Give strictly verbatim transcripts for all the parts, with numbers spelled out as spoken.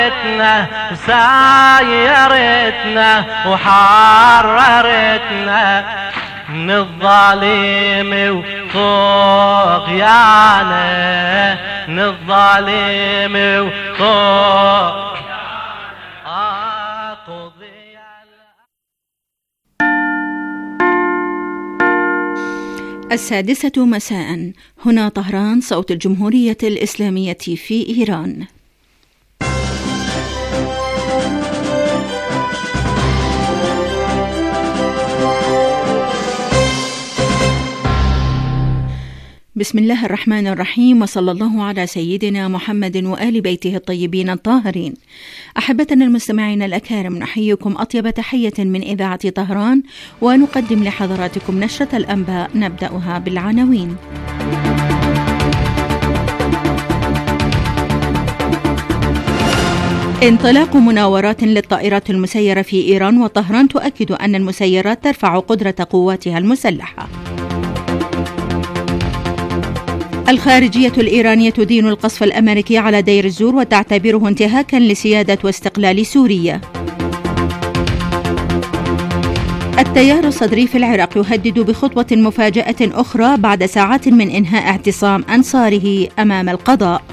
سايرتنا وحررتنا من الظالم وطغيانه، من الظالم وطغيانه. السادسة مساء، هنا طهران، صوت الجمهورية الإسلامية في إيران. بسم الله الرحمن الرحيم، وصلى الله على سيدنا محمد وآل بيته الطيبين الطاهرين. أحبتنا المستمعين الأكارم، نحييكم أطيب تحية من إذاعة طهران، ونقدم لحضراتكم نشرة الأنباء نبدأها بالعناوين. انطلاق مناورات للطائرات المسيرة في إيران، وطهران تؤكد أن المسيرات ترفع قدرة قواتها المسلحة. الخارجية الإيرانية تدين القصف الأمريكي على دير الزور وتعتبره انتهاكا لسيادة واستقلال سوريا. التيار الصدري في العراق يهدد بخطوة مفاجأة أخرى بعد ساعات من إنهاء اعتصام أنصاره أمام القضاء.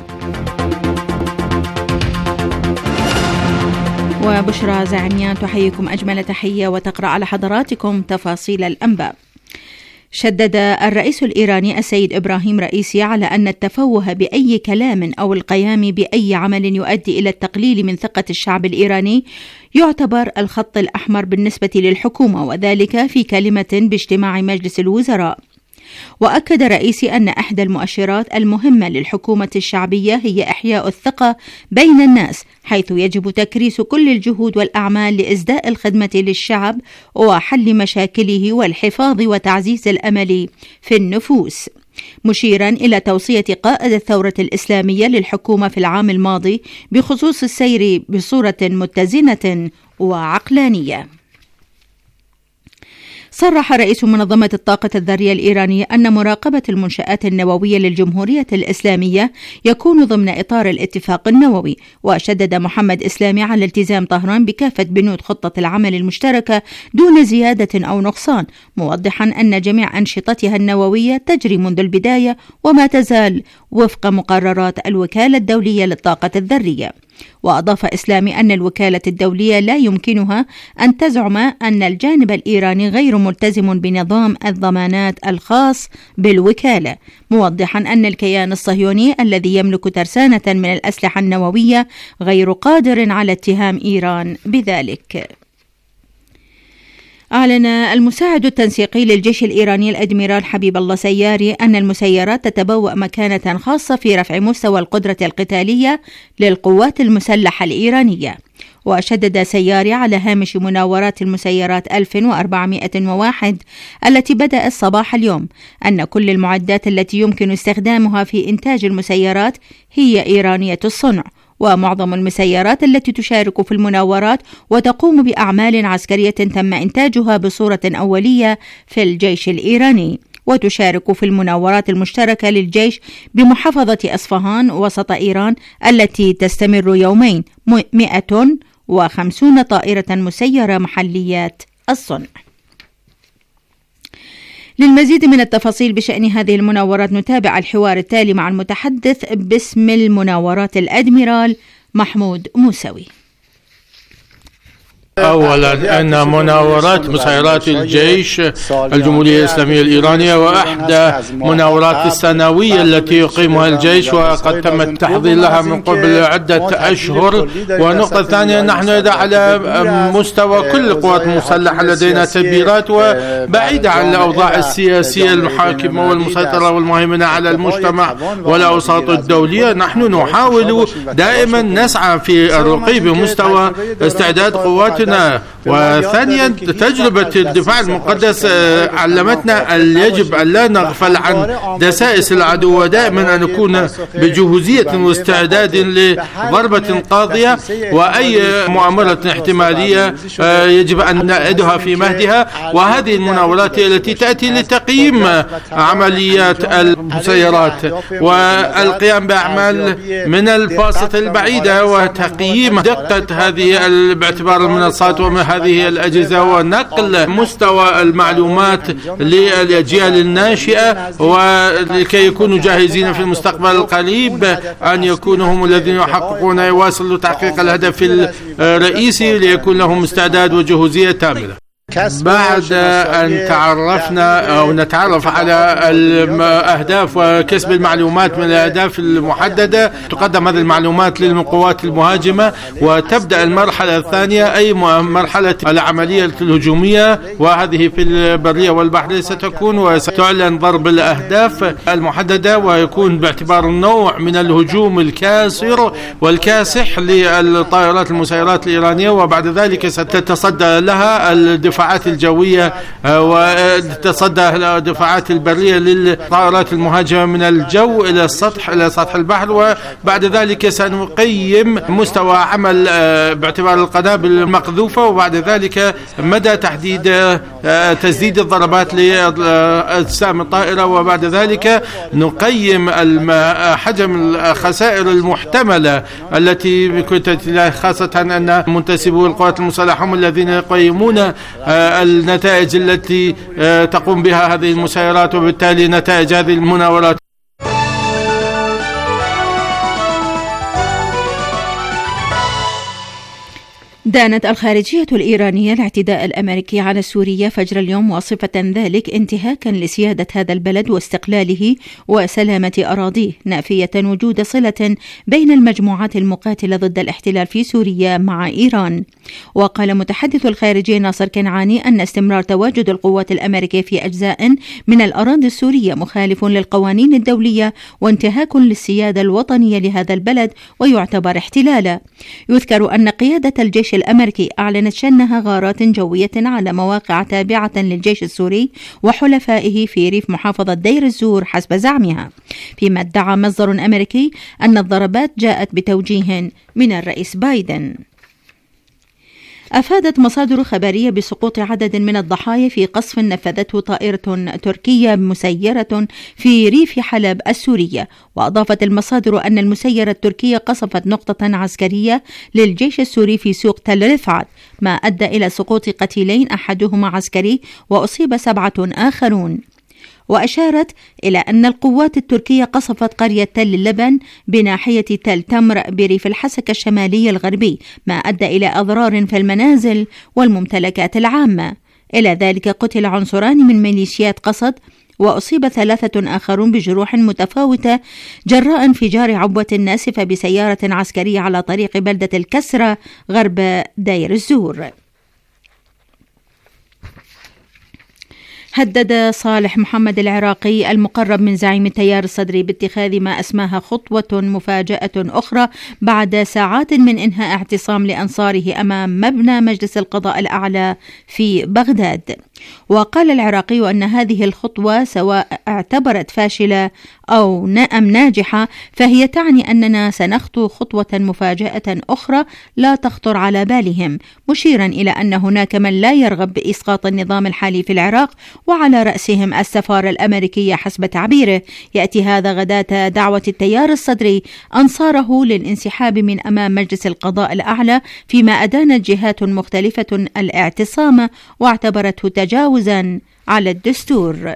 وبشرى زعميان تحييكم أجمل تحية وتقرأ على حضراتكم تفاصيل الأنباء. شدد الرئيس الإيراني السيد إبراهيم رئيسي على أن التفوه بأي كلام أو القيام بأي عمل يؤدي إلى التقليل من ثقة الشعب الإيراني يعتبر الخط الأحمر بالنسبة للحكومة، وذلك في كلمة باجتماع مجلس الوزراء. وأكد رئيسي أن إحدى المؤشرات المهمة للحكومة الشعبية هي إحياء الثقة بين الناس، حيث يجب تكريس كل الجهود والأعمال لإسداء الخدمة للشعب وحل مشاكله والحفاظ وتعزيز الأمل في النفوس، مشيرا إلى توصية قائد الثورة الإسلامية للحكومة في العام الماضي بخصوص السير بصورة متزنة وعقلانية. صرح رئيس منظمة الطاقة الذرية الإيرانية أن مراقبة المنشآت النووية للجمهورية الإسلامية يكون ضمن إطار الاتفاق النووي. وشدد محمد إسلامي على التزام طهران بكافة بنود خطة العمل المشتركة دون زيادة أو نقصان، موضحا أن جميع أنشطتها النووية تجري منذ البداية وما تزال وفق مقررات الوكالة الدولية للطاقة الذرية. وأضاف إسلامي أن الوكالة الدولية لا يمكنها أن تزعم أن الجانب الإيراني غير ملتزم بنظام الضمانات الخاص بالوكالة، موضحا أن الكيان الصهيوني الذي يملك ترسانة من الأسلحة النووية غير قادر على اتهام إيران بذلك. أعلن المساعد التنسيقي للجيش الإيراني الأدميرال حبيب الله سياري أن المسيرات تتبوأ مكانة خاصة في رفع مستوى القدرة القتالية للقوات المسلحة الإيرانية. وشدد سياري على هامش مناورات المسيرات ألف وأربعمائة وواحد التي بدأت صباح اليوم أن كل المعدات التي يمكن استخدامها في إنتاج المسيرات هي إيرانية الصنع، ومعظم المسيرات التي تشارك في المناورات وتقوم بأعمال عسكرية تم إنتاجها بصورة أولية في الجيش الإيراني، وتشارك في المناورات المشتركة للجيش بمحافظة أصفهان وسط إيران التي تستمر يومين مئة وخمسين طائرة مسيرة محليات الصنع. للمزيد من التفاصيل بشأن هذه المناورات نتابع الحوار التالي مع المتحدث باسم المناورات الأدميرال محمود موسوي. أولا أن مناورات مسيرات الجيش الجمهورية الإسلامية الإيرانية وأحدى مناورات السنوية التي يقيمها الجيش، وقد تم التحضير لها من قبل عدة أشهر. والنقطة الثانية، نحن على مستوى كل القوات المسلحة لدينا تدبيرات، وبعيدة عن الأوضاع السياسية المحاكمة والمسيطرة والمهيمنة على المجتمع والأوساط الدولية، نحن نحاول دائما نسعى في الرقي بمستوى استعداد قوات تاريخنا. وثانيا تجربة الدفاع المقدس علمتنا أن يجب أن لا نغفل عن دسائس العدو، ودائما أن نكون بجهوزية واستعداد لضربة قاضية، وأي مؤامرة احتمالية يجب أن نعدها في مهدها. وهذه المناورات التي تأتي لتقييم عمليات المسيرات والقيام بأعمال من الفاصلة البعيدة وتقييم دقة هذه باعتبار المنصات وهذه الأجهزة، ونقل مستوى المعلومات للأجيال الناشئة، ولكي يكونوا جاهزين في المستقبل القريب أن يكونوا هم الذين يحققون يواصلوا تحقيق الهدف الرئيسي، ليكون لهم استعداد وجهوزية كاملة. بعد أن تعرفنا أو نتعرف على الأهداف وكسب المعلومات من الأهداف المحددة، تقدم هذه المعلومات للقوات المهاجمة، وتبدأ المرحلة الثانية أي مرحلة العملية الهجومية، وهذه في البرية والبحرية ستكون، وستعلن ضرب الأهداف المحددة، ويكون باعتبار النوع من الهجوم الكاسر والكاسح للطائرات المسيرات الإيرانية، وبعد ذلك ستتصدى لها الدفاع الدفاعات الجوية وتصدى الدفاعات البرية للطائرات المهاجمة من الجو إلى السطح إلى سطح البحر. وبعد ذلك سنقيم مستوى عمل باعتبار القنابل المقذوفة، وبعد ذلك مدى تحديد تسديد الضربات لأجسام الطائرة، وبعد ذلك نقيم حجم الخسائر المحتملة التي كنت، خاصة أن منتسبو القوات المسلحة هم الذين يقيمون النتائج التي تقوم بها هذه المسيرات، وبالتالي نتائج هذه المناورات. دانت الخارجية الإيرانية الاعتداء الأمريكي على سوريا فجر اليوم، واصفة ذلك انتهاكا لسيادة هذا البلد واستقلاله وسلامة أراضيه، نافية وجود صلة بين المجموعات المقاتلة ضد الاحتلال في سوريا مع إيران. وقال متحدث الخارجية ناصر كنعاني أن استمرار تواجد القوات الأمريكية في أجزاء من الأراضي السورية مخالف للقوانين الدولية وانتهاك للسيادة الوطنية لهذا البلد ويعتبر احتلالا. يذكر أن قيادة الجيش الأمريكي أعلنت شنها غارات جوية على مواقع تابعة للجيش السوري وحلفائه في ريف محافظة دير الزور حسب زعمها، فيما ادعى مصدر أمريكي أن الضربات جاءت بتوجيه من الرئيس بايدن. أفادت مصادر خبرية بسقوط عدد من الضحايا في قصف نفذته طائرة تركية مسيرة في ريف حلب السورية. وأضافت المصادر أن المسيرة التركية قصفت نقطة عسكرية للجيش السوري في سوق تل رفعت، ما أدى إلى سقوط قتيلين أحدهما عسكري وأصيب سبعة آخرون. وأشارت إلى أن القوات التركية قصفت قرية تل اللبن بناحية تل تمر بريف الحسكة الشمالي الغربي، ما أدى إلى أضرار في المنازل والممتلكات العامة. إلى ذلك قتل عنصران من ميليشيات قصد، وأصيب ثلاثة آخرون بجروح متفاوتة جراء انفجار عبوة ناسفة بسيارة عسكرية على طريق بلدة الكسرة غرب دير الزور. هدد صالح محمد العراقي المقرب من زعيم التيار الصدري باتخاذ ما أسماها خطوة مفاجأة أخرى بعد ساعات من إنهاء اعتصام لأنصاره أمام مبنى مجلس القضاء الأعلى في بغداد. وقال العراقي أن هذه الخطوة سواء اعتبرت فاشلة أو أم ناجحة فهي تعني أننا سنخطو خطوة مفاجأة أخرى لا تخطر على بالهم، مشيرا إلى أن هناك من لا يرغب بإسقاط النظام الحالي في العراق وعلى رأسهم السفارة الأمريكية حسب تعبيره. يأتي هذا غداة دعوة التيار الصدري أنصاره للانسحاب من أمام مجلس القضاء الأعلى، فيما أدانت جهات مختلفة الاعتصام واعتبرته تجاوزا على الدستور.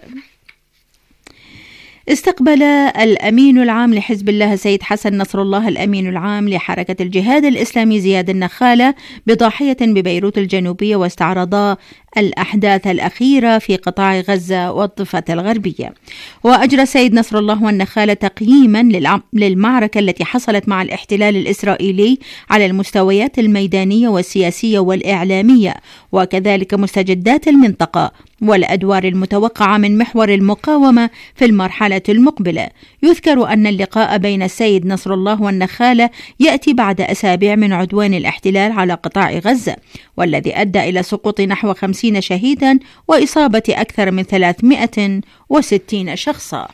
استقبل الأمين العام لحزب الله سيد حسن نصر الله الأمين العام لحركة الجهاد الإسلامي زياد النخالة بضاحية ببيروت الجنوبية، واستعرضا الأحداث الأخيرة في قطاع غزة والضفة الغربية. وأجرى السيد نصر الله والنخالة تقييما للمعركة التي حصلت مع الاحتلال الإسرائيلي على المستويات الميدانية والسياسية والإعلامية، وكذلك مستجدات المنطقة والأدوار المتوقعة من محور المقاومة في المرحلة المقبلة. يذكر أن اللقاء بين السيد نصر الله والنخالة يأتي بعد أسابيع من عدوان الاحتلال على قطاع غزة، والذي أدى إلى سقوط نحو خمسين شهيدا وإصابة أكثر من ثلاثمائة وستين شخصا.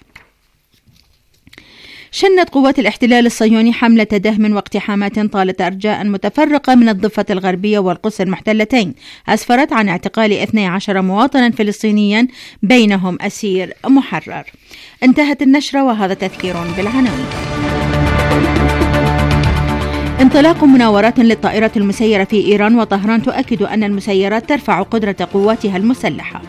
شنت قوات الاحتلال الصهيوني حملة دهم واقتحامات طالت أرجاء متفرقة من الضفة الغربية والقدس المحتلتين، أسفرت عن اعتقال اثني عشر مواطنا فلسطينيا بينهم أسير محرر. انتهت النشرة وهذا تذكير بالعناوين. انطلاق مناورات للطائرات المسيرة في إيران، وطهران تؤكد أن المسيرات ترفع قدرة قواتها المسلحة.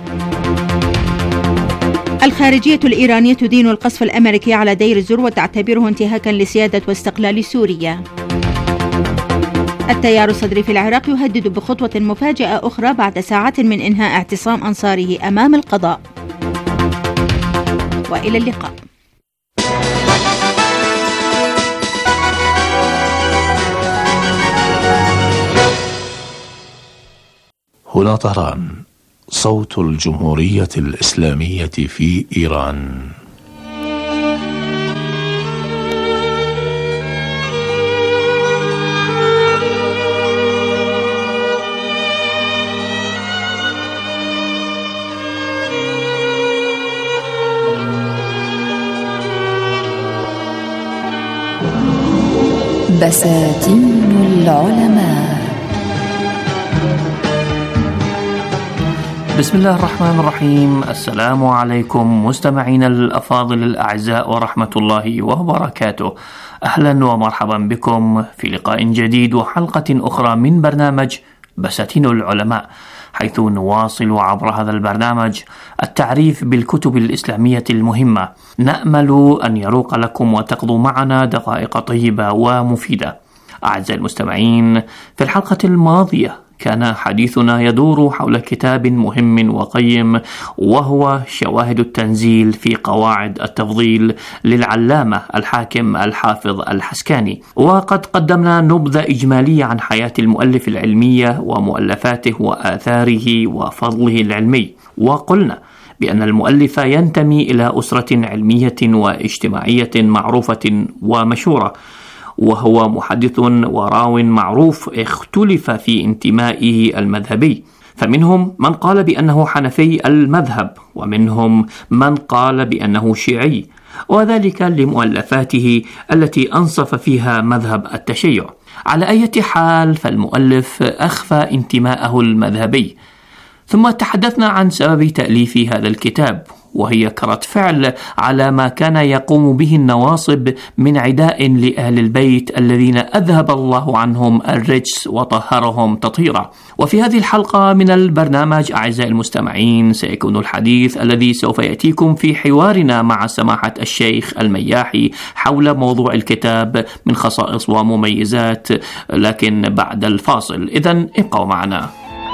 الخارجية الإيرانية تدين القصف الأمريكي على دير الزور وتعتبره انتهاكا لسيادة واستقلال سوريا. التيار الصدري في العراق يهدد بخطوة مفاجئة أخرى بعد ساعات من إنهاء اعتصام أنصاره أمام القضاء. وإلى اللقاء. هنا طهران، صوت الجمهورية الإسلامية في إيران. بساتين العلماء. بسم الله الرحمن الرحيم. السلام عليكم مستمعين الأفاضل الأعزاء ورحمة الله وبركاته. أهلا ومرحبا بكم في لقاء جديد وحلقة أخرى من برنامج بساتين العلماء، حيث نواصل عبر هذا البرنامج التعريف بالكتب الإسلامية المهمة. نأمل أن يروق لكم وتقضوا معنا دقائق طيبة ومفيدة. أعزائي المستمعين، في الحلقة الماضية كان حديثنا يدور حول كتاب مهم وقيم، وهو شواهد التنزيل في قواعد التفضيل للعلامة الحاكم الحافظ الحسكاني. وقد قدمنا نبذة إجمالية عن حياة المؤلف العلمية ومؤلفاته وآثاره وفضله العلمي، وقلنا بأن المؤلف ينتمي إلى أسرة علمية واجتماعية معروفة ومشهورة، وهو محدث وراو معروف اختلف في انتمائه المذهبي، فمنهم من قال بأنه حنفي المذهب، ومنهم من قال بأنه شيعي، وذلك لمؤلفاته التي أنصف فيها مذهب التشيع. على أي حال، فالمؤلف أخفى انتماءه المذهبي. ثم تحدثنا عن سبب تأليف هذا الكتاب، وهي كرة فعل على ما كان يقوم به النواصب من عداء لأهل البيت الذين أذهب الله عنهم الرجس وطهرهم تطهيرا. وفي هذه الحلقة من البرنامج أعزائي المستمعين سيكون الحديث الذي سوف يأتيكم في حوارنا مع سماحة الشيخ المياحي حول موضوع الكتاب من خصائص ومميزات، لكن بعد الفاصل. إذن ابقوا معنا.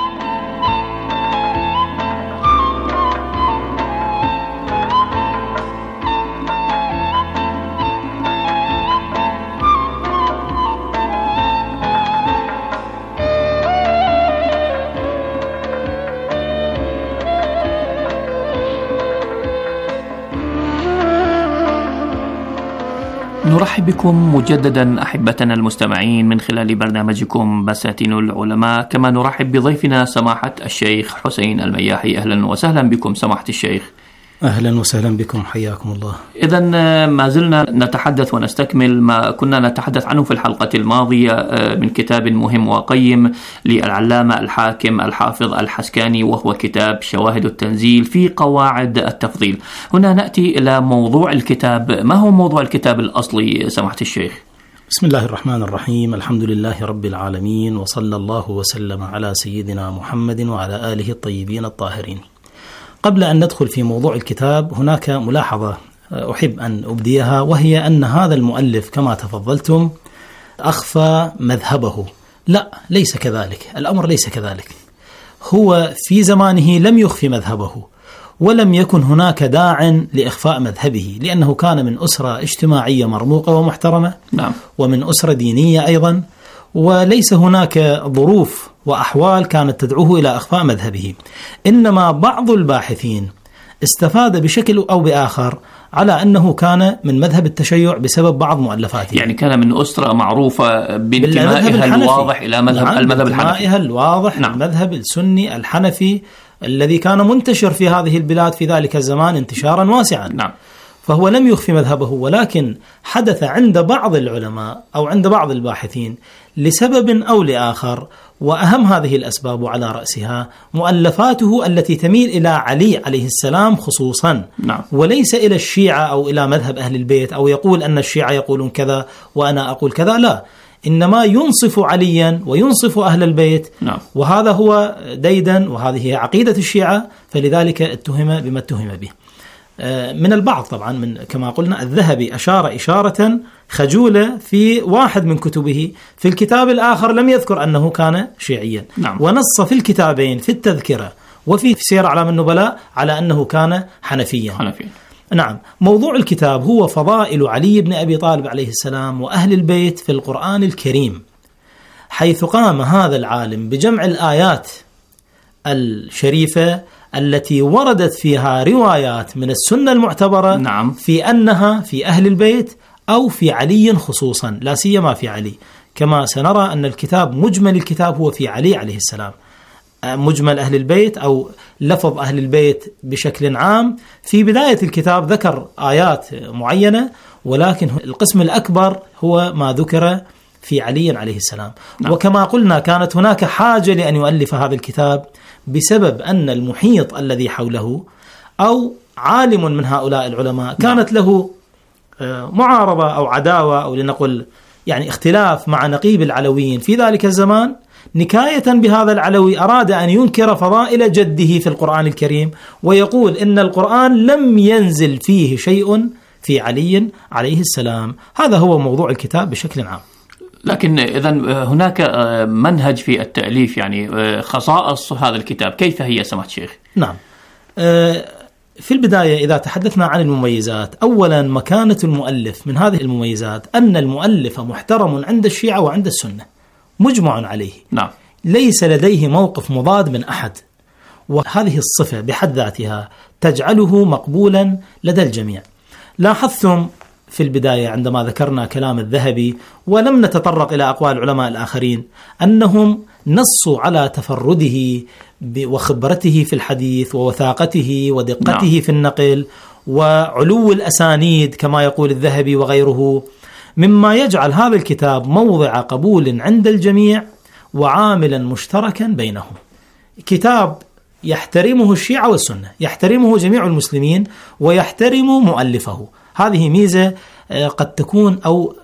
نرحب بكم مجددا أحبتنا المستمعين من خلال برنامجكم بساتين العلماء، كما نرحب بضيفنا سماحة الشيخ حسين المياحي. أهلا وسهلا بكم سماحة الشيخ. أهلا وسهلا بكم، حياكم الله. إذن ما زلنا نتحدث ونستكمل ما كنا نتحدث عنه في الحلقة الماضية من كتاب مهم وقيم للعلامة الحاكم الحافظ الحسكاني، وهو كتاب شواهد التنزيل في قواعد التفضيل. هنا نأتي إلى موضوع الكتاب. ما هو موضوع الكتاب الأصلي سماحة الشيخ؟ بسم الله الرحمن الرحيم. الحمد لله رب العالمين، وصلى الله وسلم على سيدنا محمد وعلى آله الطيبين الطاهرين. قبل أن ندخل في موضوع الكتاب، هناك ملاحظة أحب أن أبديها، وهي أن هذا المؤلف كما تفضلتم أخفى مذهبه. لا، ليس كذلك، الأمر ليس كذلك. هو في زمانه لم يخفي مذهبه، ولم يكن هناك داع لإخفاء مذهبه، لأنه كان من أسرة اجتماعية مرموقة ومحترمة. نعم. ومن أسرة دينية أيضا، وليس هناك ظروف وأحوال كانت تدعوه إلى إخفاء مذهبه. إنما بعض الباحثين استفاد بشكل أو بآخر على أنه كان من مذهب التشيع بسبب بعض مؤلفاته. يعني كان من أسرة معروفة بانتمائها الواضح إلى مذهب نعم المذهب الحنفي. بانتمائها الواضح نعم. المذهب السني الحنفي الذي كان منتشر في هذه البلاد في ذلك الزمان انتشارا واسعا. نعم. فهو لم يخفي مذهبه، ولكن حدث عند بعض العلماء أو عند بعض الباحثين لسبب أو لآخر، وأهم هذه الأسباب وعلى رأسها مؤلفاته التي تميل إلى علي عليه السلام خصوصا. نعم. وليس إلى الشيعة أو إلى مذهب أهل البيت، أو يقول أن الشيعة يقولون كذا وأنا أقول كذا، لا، إنما ينصف عليا وينصف أهل البيت. نعم. وهذا هو ديدا، وهذه هي عقيدة الشيعة، فلذلك اتهم بما اتهم به. من البعض طبعا، من كما قلنا الذهبي أشار إشارة خجولة في واحد من كتبه، في الكتاب الآخر لم يذكر أنه كان شيعيا. نعم. ونص في الكتابين في التذكرة وفي سير أعلام النبلاء على أنه كان حنفيا. حنفيا. نعم. موضوع الكتاب هو فضائل علي بن أبي طالب عليه السلام وأهل البيت في القرآن الكريم، حيث قام هذا العالم بجمع الآيات الشريفة التي وردت فيها روايات من السنة المعتبرة. نعم. في أنها في أهل البيت أو في علي خصوصا، لا سيما في علي، كما سنرى أن الكتاب مجمل الكتاب هو في علي عليه السلام. مجمل أهل البيت أو لفظ أهل البيت بشكل عام في بداية الكتاب ذكر آيات معينة، ولكن القسم الأكبر هو ما ذكر في علي عليه السلام. نعم. وكما قلنا كانت هناك حاجة لأن يؤلف هذا الكتاب بسبب أن المحيط الذي حوله أو عالم من هؤلاء العلماء كانت له معارضة أو عداوة أو لنقل يعني اختلاف مع نقيب العلويين في ذلك الزمان. نكاية بهذا العلوي أراد أن ينكر فضائل جده في القرآن الكريم، ويقول إن القرآن لم ينزل فيه شيء في علي عليه السلام. هذا هو موضوع الكتاب بشكل عام. لكن إذن هناك منهج في التأليف، يعني خصائص هذا الكتاب كيف هي سماحة الشيخ؟ نعم. في البداية إذا تحدثنا عن المميزات، أولا مكانة المؤلف من هذه المميزات أن المؤلف محترم عند الشيعة وعند السنة، مجمع عليه. نعم. ليس لديه موقف مضاد من أحد، وهذه الصفة بحد ذاتها تجعله مقبولا لدى الجميع. لاحظتم في البداية عندما ذكرنا كلام الذهبي ولم نتطرق إلى أقوال العلماء الآخرين أنهم نصوا على تفرده وخبرته في الحديث ووثاقته ودقته نعم. في النقل وعلو الأسانيد كما يقول الذهبي وغيره، مما يجعل هذا الكتاب موضع قبول عند الجميع وعاملا مشتركا بينهم. كتاب يحترمه الشيعة والسنة، يحترمه جميع المسلمين ويحترم مؤلفه. هذه ميزة قد تكون أو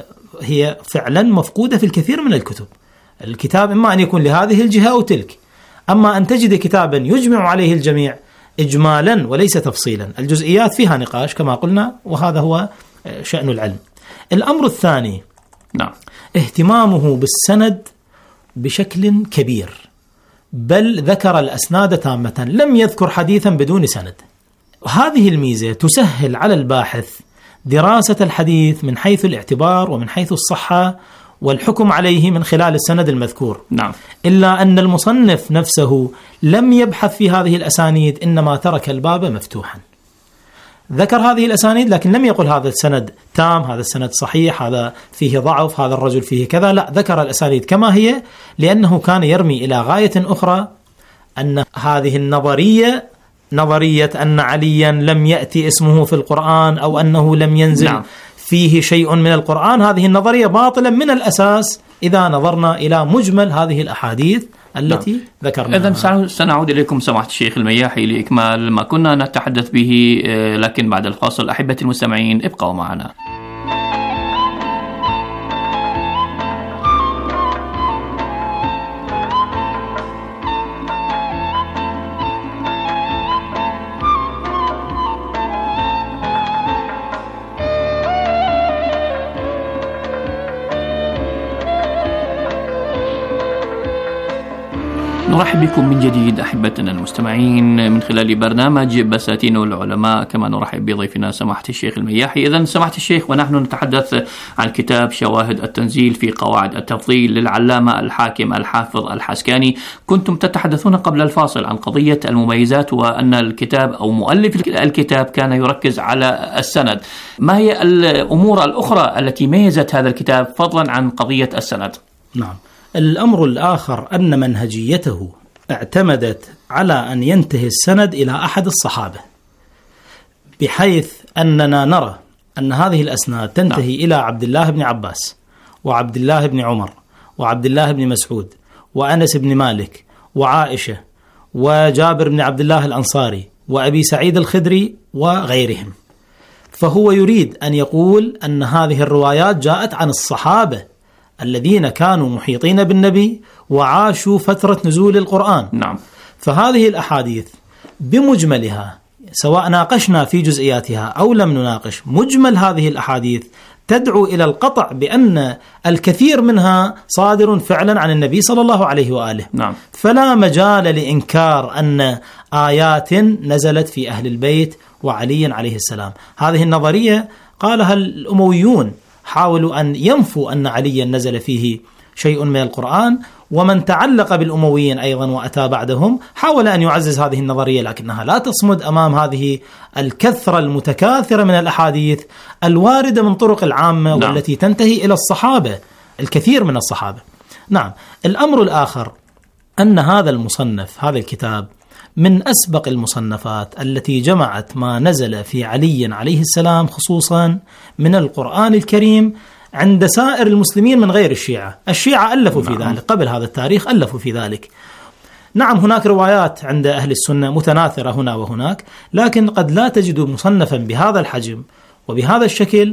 هي فعلا مفقودة في الكثير من الكتب. الكتاب إما أن يكون لهذه الجهة أو تلك، أما أن تجد كتابا يجمع عليه الجميع إجمالا وليس تفصيلا. الجزئيات فيها نقاش كما قلنا، وهذا هو شأن العلم. الأمر الثاني نعم. اهتمامه بالسند بشكل كبير، بل ذكر الأسناد تامة، لم يذكر حديثا بدون سند. هذه الميزة تسهل على الباحث دراسة الحديث من حيث الاعتبار ومن حيث الصحة والحكم عليه من خلال السند المذكور. نعم. إلا أن المصنف نفسه لم يبحث في هذه الأسانيد، إنما ترك الباب مفتوحا. ذكر هذه الأسانيد لكن لم يقل هذا السند تام، هذا السند صحيح، هذا فيه ضعف، هذا الرجل فيه كذا، لا، ذكر الأسانيد كما هي، لأنه كان يرمي إلى غاية أخرى أن هذه النظرية، نظرية أن عليا لم يأتي اسمه في القرآن أو أنه لم ينزل نعم. فيه شيء من القرآن، هذه النظرية باطلة من الأساس إذا نظرنا إلى مجمل هذه الأحاديث التي نعم. ذكرناها. إذن سنعود إليكم سماحة الشيخ المياحي لإكمال ما كنا نتحدث به، لكن بعد الفاصل. أحبة المستمعين ابقوا معنا. نرحب بكم من جديد أحبتنا المستمعين من خلال برنامج بساتين العلماء، كما نرحب بضيفنا سماحة الشيخ المياحي. إذن سماحة الشيخ، ونحن نتحدث عن كتاب شواهد التنزيل في قواعد التفضيل للعلامة الحاكم الحافظ الحسكاني. كنتم تتحدثون قبل الفاصل عن قضية المميزات، وأن الكتاب أو مؤلف الكتاب كان يركز على السند. ما هي الأمور الأخرى التي ميزت هذا الكتاب فضلا عن قضية السند؟ نعم، الأمر الآخر أن منهجيته اعتمدت على أن ينتهي السند إلى أحد الصحابة، بحيث أننا نرى أن هذه الأسناد تنتهي نعم. إلى عبد الله بن عباس وعبد الله بن عمر وعبد الله بن مسعود وأنس بن مالك وعائشة وجابر بن عبد الله الأنصاري وأبي سعيد الخدري وغيرهم. فهو يريد أن يقول أن هذه الروايات جاءت عن الصحابة الذين كانوا محيطين بالنبي وعاشوا فترة نزول القرآن. نعم. فهذه الأحاديث بمجملها، سواء ناقشنا في جزئياتها أو لم نناقش، مجمل هذه الأحاديث تدعو إلى القطع بأن الكثير منها صادر فعلا عن النبي صلى الله عليه وآله. نعم. فلا مجال لإنكار أن آيات نزلت في أهل البيت وعلي عليه السلام. هذه النظرية قالها الأمويون، حاولوا أن ينفوا أن عليا نزل فيه شيء من القرآن، ومن تعلق بالأمويين أيضا وأتى بعدهم حاول أن يعزز هذه النظرية، لكنها لا تصمد أمام هذه الكثرة المتكاثرة من الأحاديث الواردة من طرق العامة. نعم. والتي تنتهي إلى الصحابة، الكثير من الصحابة. نعم. الأمر الآخر أن هذا المصنف، هذا الكتاب، من أسبق المصنفات التي جمعت ما نزل في علي عليه السلام خصوصا من القرآن الكريم عند سائر المسلمين من غير الشيعة. الشيعة ألفوا في ذلك قبل هذا التاريخ، ألفوا في ذلك. نعم، هناك روايات عند أهل السنة متناثرة هنا وهناك، لكن قد لا تجد مصنفا بهذا الحجم وبهذا الشكل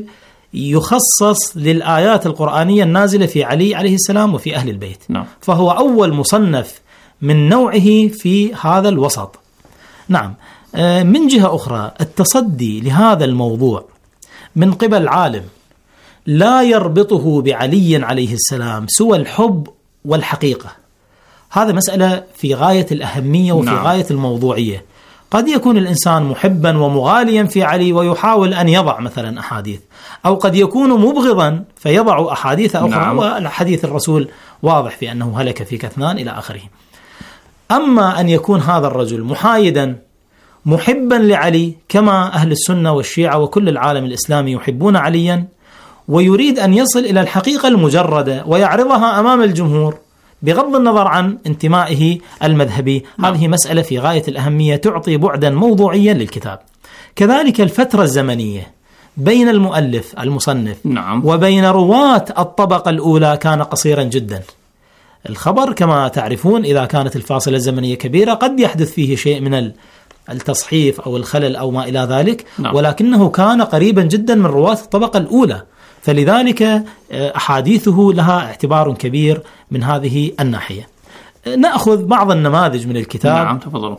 يخصص للآيات القرآنية النازلة في علي عليه السلام وفي أهل البيت. نعم. فهو أول مصنف من نوعه في هذا الوسط. نعم. من جهة أخرى، التصدي لهذا الموضوع من قبل عالم لا يربطه بعلي عليه السلام سوى الحب والحقيقة، هذا مسألة في غاية الأهمية وفي نعم. غاية الموضوعية. قد يكون الإنسان محبا ومغاليا في علي ويحاول أن يضع مثلا أحاديث، أو قد يكون مبغضا فيضع أحاديث أخرى. نعم. والحديث الرسول واضح في أنه هلك في كثنان إلى آخره. أما أن يكون هذا الرجل محايدا محبا لعلي كما أهل السنة والشيعة وكل العالم الإسلامي يحبون عليا، ويريد أن يصل إلى الحقيقة المجردة ويعرضها أمام الجمهور بغض النظر عن انتمائه المذهبي، هذه مسألة في غاية الأهمية تعطي بعدا موضوعيا للكتاب. كذلك الفترة الزمنية بين المؤلف المصنف نعم. وبين رواة الطبقة الأولى كان قصيرا جدا. الخبر كما تعرفون إذا كانت الفاصلة الزمنية كبيرة قد يحدث فيه شيء من التصحيف أو الخلل أو ما إلى ذلك. نعم. ولكنه كان قريبا جدا من رواة الطبقة الأولى، فلذلك أحاديثه لها اعتبار كبير من هذه الناحية. نأخذ بعض النماذج من الكتاب. نعم تفضلوا.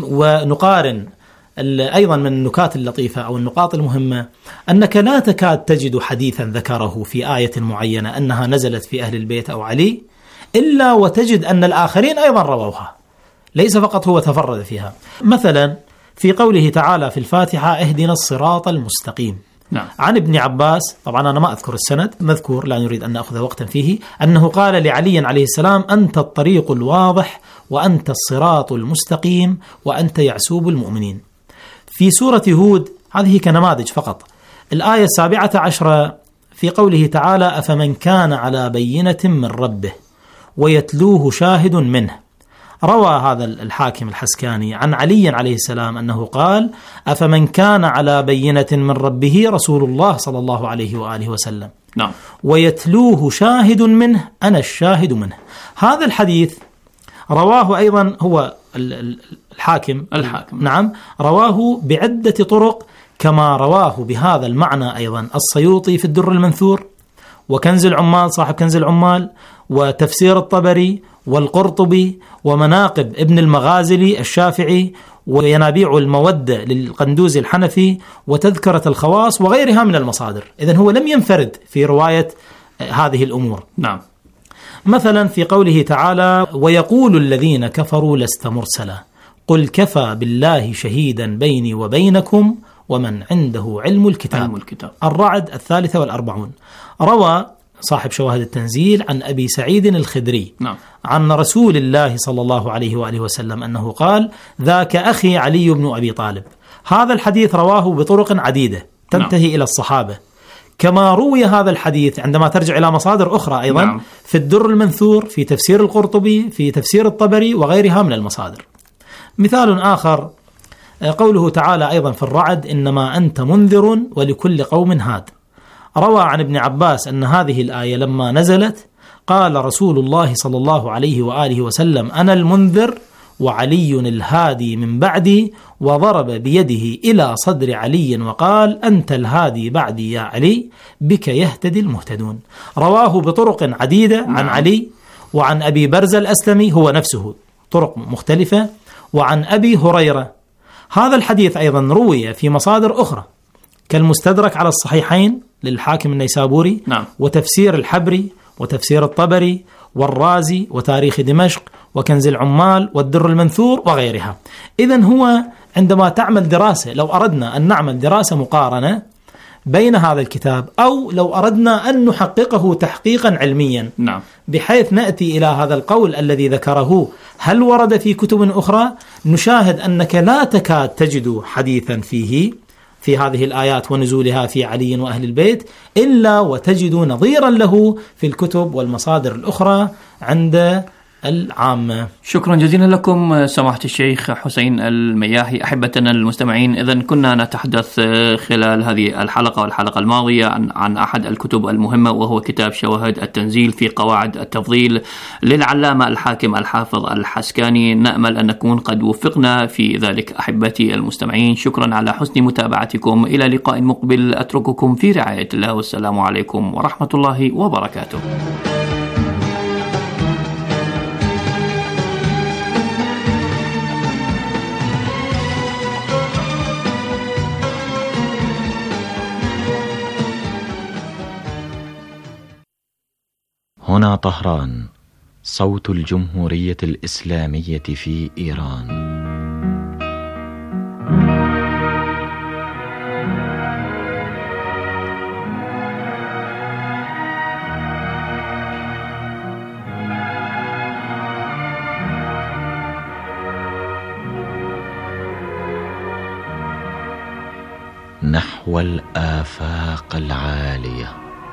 ونقارن أيضا من النكات اللطيفة أو النقاط المهمة، أنك لا تكاد تجد حديثا ذكره في آية معينة أنها نزلت في أهل البيت أو علي إلا وتجد أن الآخرين أيضا رووها، ليس فقط هو تفرد فيها. مثلا في قوله تعالى في الفاتحة اهدنا الصراط المستقيم. نعم. عن ابن عباس، طبعا أنا ما أذكر السند، مذكور لا نريد أن نأخذ وقتا فيه، أنه قال لعلي عليه السلام أنت الطريق الواضح وأنت الصراط المستقيم وأنت يعسوب المؤمنين. في سورة هود، هذه كنماذج فقط، الآية السابعة عشرة في قوله تعالى أفمن كان على بينة من ربه ويتلوه شاهد منه. روى هذا الحاكم الحسكاني عن علي عليه السلام أنه قال أفمن كان على بينة من ربه رسول الله صلى الله عليه وآله وسلم. نعم. ويتلوه شاهد منه أنا الشاهد منه. هذا الحديث رواه أيضا هو الحاكم الحاكم نعم رواه بعدة طرق، كما رواه بهذا المعنى أيضا السيوطي في الدر المنثور، وكنز العمال صاحب كنز العمال، وتفسير الطبري، والقرطبي، ومناقب ابن المغازلي الشافعي، وينابيع المودة للقندوزي الحنفي، وتذكرة الخواص، وغيرها من المصادر. إذن هو لم ينفرد في رواية هذه الأمور. نعم. مثلا في قوله تعالى: ويقول الذين كفروا لست مرسلا قل كفى بالله شهيدا بيني وبينكم ومن عنده علم الكتاب. علم الكتاب. الرعد الثالثة والأربعون. روى صاحب شواهد التنزيل عن أبي سعيد الخدري نعم. عن رسول الله صلى الله عليه وآله وسلم أنه قال: ذاك أخي علي بن أبي طالب. هذا الحديث رواه بطرق عديدة تنتهي نعم. إلى الصحابة، كما روي هذا الحديث عندما ترجع إلى مصادر أخرى أيضا نعم. في الدر المنثور، في تفسير القرطبي، في تفسير الطبري وغيرها من المصادر. مثال آخر قوله تعالى أيضا في الرعد: إنما أنت منذر ولكل قوم هاد. روى عن ابن عباس أن هذه الآية لما نزلت قال رسول الله صلى الله عليه وآله وسلم: أنا المنذر وعلي الهادي من بعدي، وضرب بيده إلى صدر علي وقال: أنت الهادي بعدي يا علي، بك يهتدي المهتدون. رواه بطرق عديدة عن علي وعن أبي برزة الأسلمي هو نفسه، طرق مختلفة، وعن أبي هريرة. هذا الحديث أيضا روي في مصادر أخرى كالمستدرك على الصحيحين للحاكم النيسابوري نعم. وتفسير الحبري وتفسير الطبري والرازي وتاريخ دمشق وكنز العمال والدر المنثور وغيرها. إذن هو عندما تعمل دراسة، لو أردنا أن نعمل دراسة مقارنة بين هذا الكتاب، أو لو أردنا أن نحققه تحقيقا علميا نعم. بحيث نأتي إلى هذا القول الذي ذكره هل ورد في كتب أخرى، نشاهد أنك لا تكاد تجد حديثا فيه في هذه الآيات ونزولها في علي وأهل البيت إلا وتجد نظيرا له في الكتب والمصادر الأخرى عند العامة. شكرا جزيلا لكم سماحة الشيخ حسين المياحي. أحبتنا المستمعين، إذن كنا نتحدث خلال هذه الحلقة والحلقة الماضية عن, عن أحد الكتب المهمة، وهو كتاب شواهد التنزيل في قواعد التفضيل للعلامة الحاكم الحافظ الحسكاني. نأمل أن نكون قد وفقنا في ذلك. أحبتي المستمعين، شكرا على حسن متابعتكم. إلى لقاء مقبل أترككم في رعاية الله، والسلام عليكم ورحمة الله وبركاته. هنا طهران، صوت الجمهورية الإسلامية في إيران. نحو الآفاق العالية.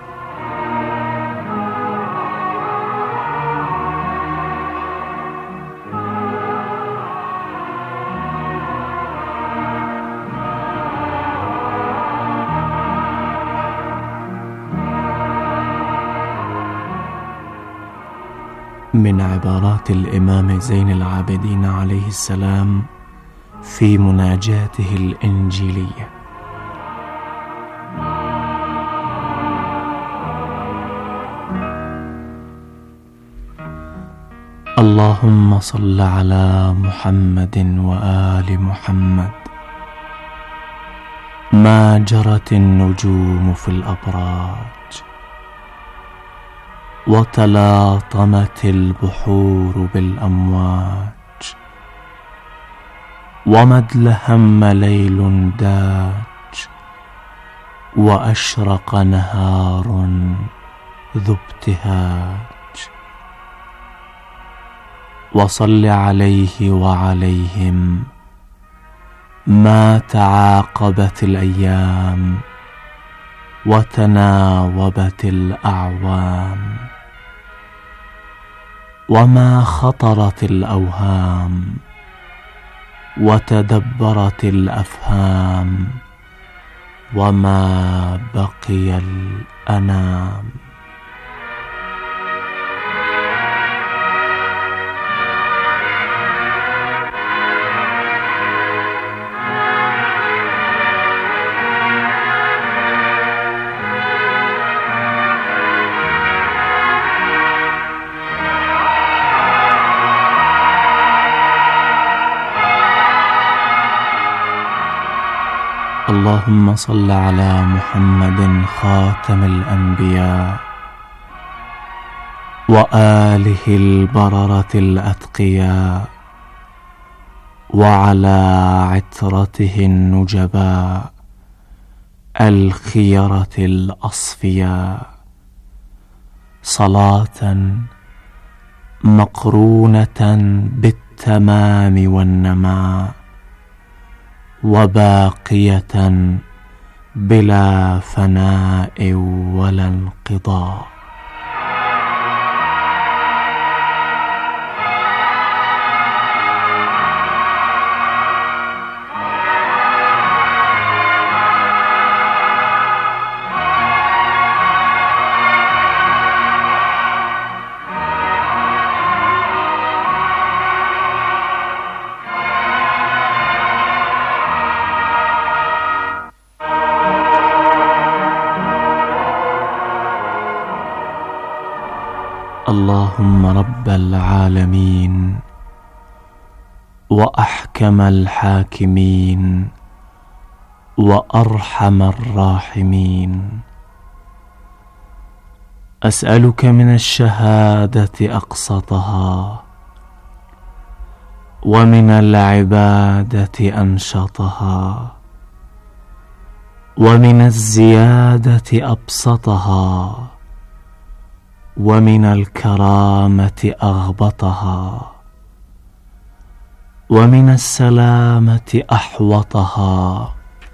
من عبارات الإمام زين العابدين عليه السلام في مناجاته الإنجيلية: اللهم صل على محمد وآل محمد، ما جرت النجوم في الأبراج، وتلاطمت البحور بالأمواج، وما ادلهم ليل داج، وأشرق نهار ذو ابتهاج. وصل عليه وعليهم ما تعاقبت الأيام وتناوبت الأعوام، وما خطرت الأوهام وتدبرت الأفهام، وما بقي الأنام. اللهم صل على محمد خاتم الأنبياء وآله البررة الأتقياء وعلى عترته النجباء الخيرة الأصفياء صلاة مقرونة بالتمام والنماء وباقية بلا فناء ولا انقضاء. اللهم رب العالمين وأحكم الحاكمين وأرحم الراحمين، أسألك من الشهادة أقسطها ومن العبادة أنشطها ومن الزيادة أبسطها ومن الكرامة أغبطها ومن السلامة أحوطها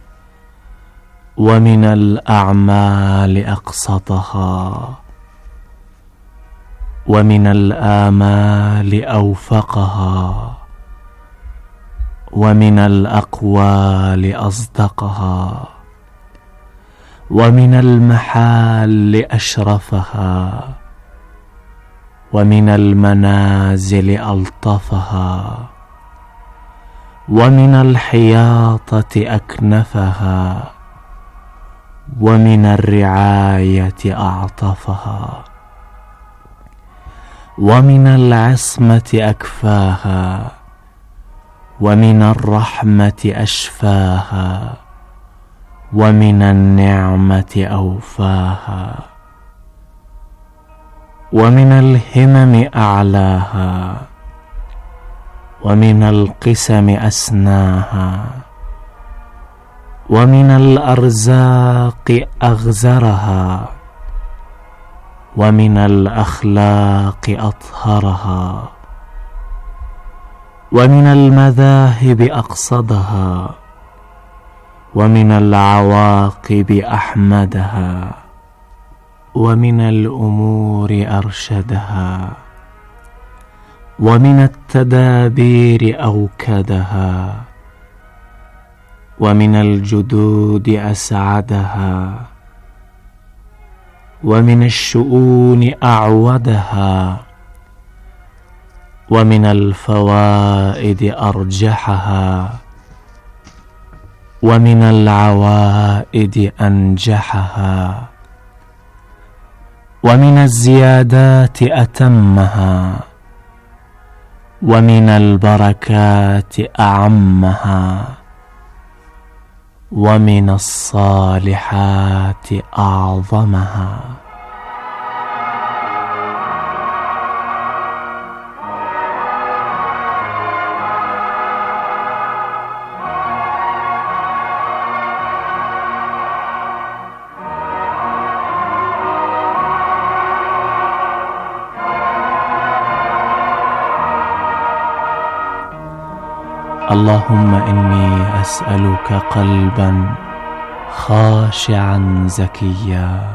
ومن الأعمال أقسطها ومن الآمال أوفقها ومن الأقوال أصدقها ومن المحال أشرفها ومن المنازل ألطفها ومن الحياطة أكنفها ومن الرعاية أعطفها ومن العصمة أكفاها ومن الرحمة أشفاها ومن النعمة أوفاها ومن الهمم أعلاها ومن القسم أسناها ومن الأرزاق أغزرها ومن الأخلاق أطهرها ومن المذاهب أقصدها ومن العواقب أحمدها ومن الأمور أرشدها ومن التدابير أوكدها ومن الجدود أسعدها ومن الشؤون أعودها ومن الفوائد أرجحها ومن العوائد أنجحها ومن الزيادات أتمها ومن البركات أعمها ومن الصالحات أعظمها. اللهم إني أسألك قلبا خاشعا زكيا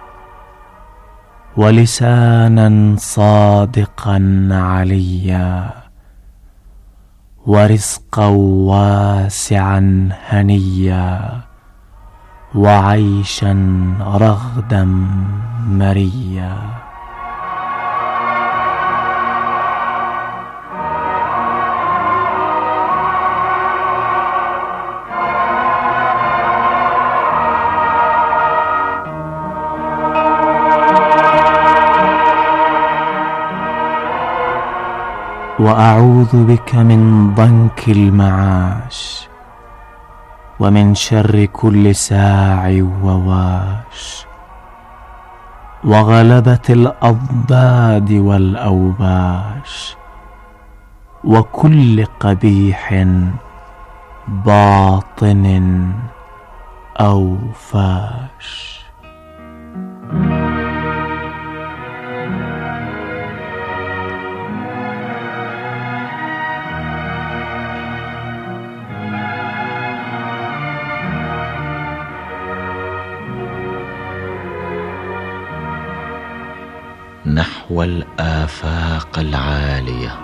ولسانا صادقا عليا ورزقا واسعا هنيا وعيشا رغدا مريا. وأعوذ بك من ضنك المعاش ومن شر كل ساع وواش وغلبة الأضداد والأوباش وكل قبيح باطن أو فاش. نحو الآفاق العالية.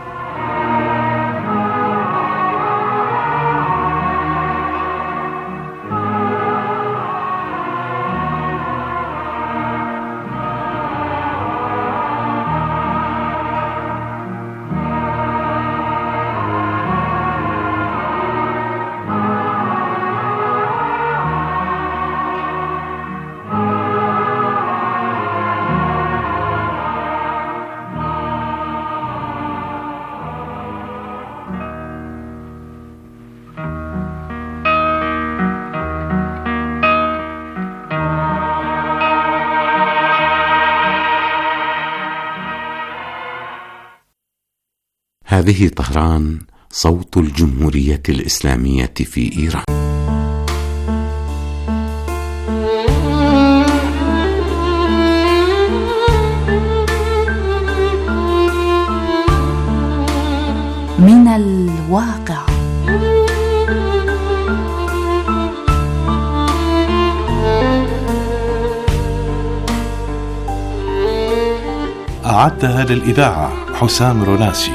هذه طهران، صوت الجمهورية الإسلامية في إيران. من الواقع. أعدها للإذاعة حسام رناسي.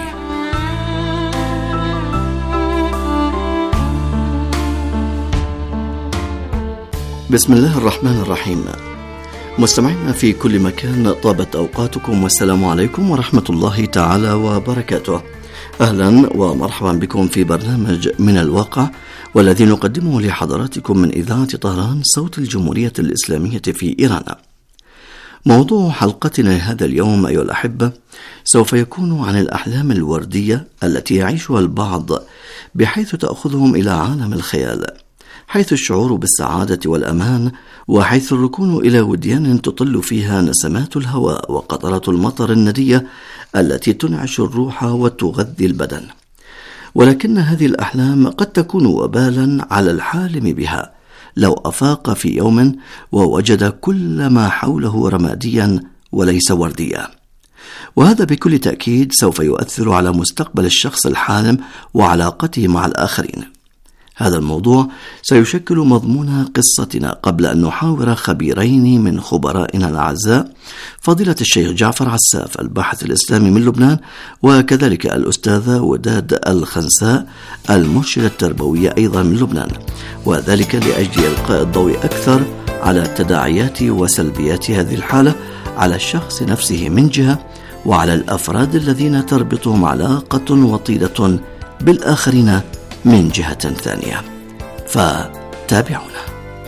بسم الله الرحمن الرحيم. مستمعينا في كل مكان، طابت أوقاتكم والسلام عليكم ورحمة الله تعالى وبركاته. أهلا ومرحبا بكم في برنامج من الواقع، والذي نقدمه لحضراتكم من إذاعة طهران، صوت الجمهورية الإسلامية في إيران. موضوع حلقتنا هذا اليوم أيها الأحبة سوف يكون عن الأحلام الوردية التي يعيشها البعض، بحيث تأخذهم إلى عالم الخيال، حيث الشعور بالسعادة والأمان، وحيث الركون إلى وديان تطل فيها نسمات الهواء وقطرات المطر الندية التي تنعش الروح وتغذي البدن. ولكن هذه الأحلام قد تكون وبالا على الحالم بها لو أفاق في يوم ووجد كل ما حوله رماديا وليس ورديا، وهذا بكل تأكيد سوف يؤثر على مستقبل الشخص الحالم وعلاقته مع الآخرين. هذا الموضوع سيشكل مضمون قصتنا، قبل أن نحاور خبيرين من خبرائنا الأعزاء، فضيلة الشيخ جعفر عساف الباحث الإسلامي من لبنان، وكذلك الأستاذة وداد الخنساء المرشدة التربوية أيضا من لبنان، وذلك لأجل إلقاء الضوء أكثر على تداعيات وسلبيات هذه الحالة على الشخص نفسه من جهة، وعلى الأفراد الذين تربطهم علاقة وطيدة بالآخرين من جهة ثانية. فتابعونا.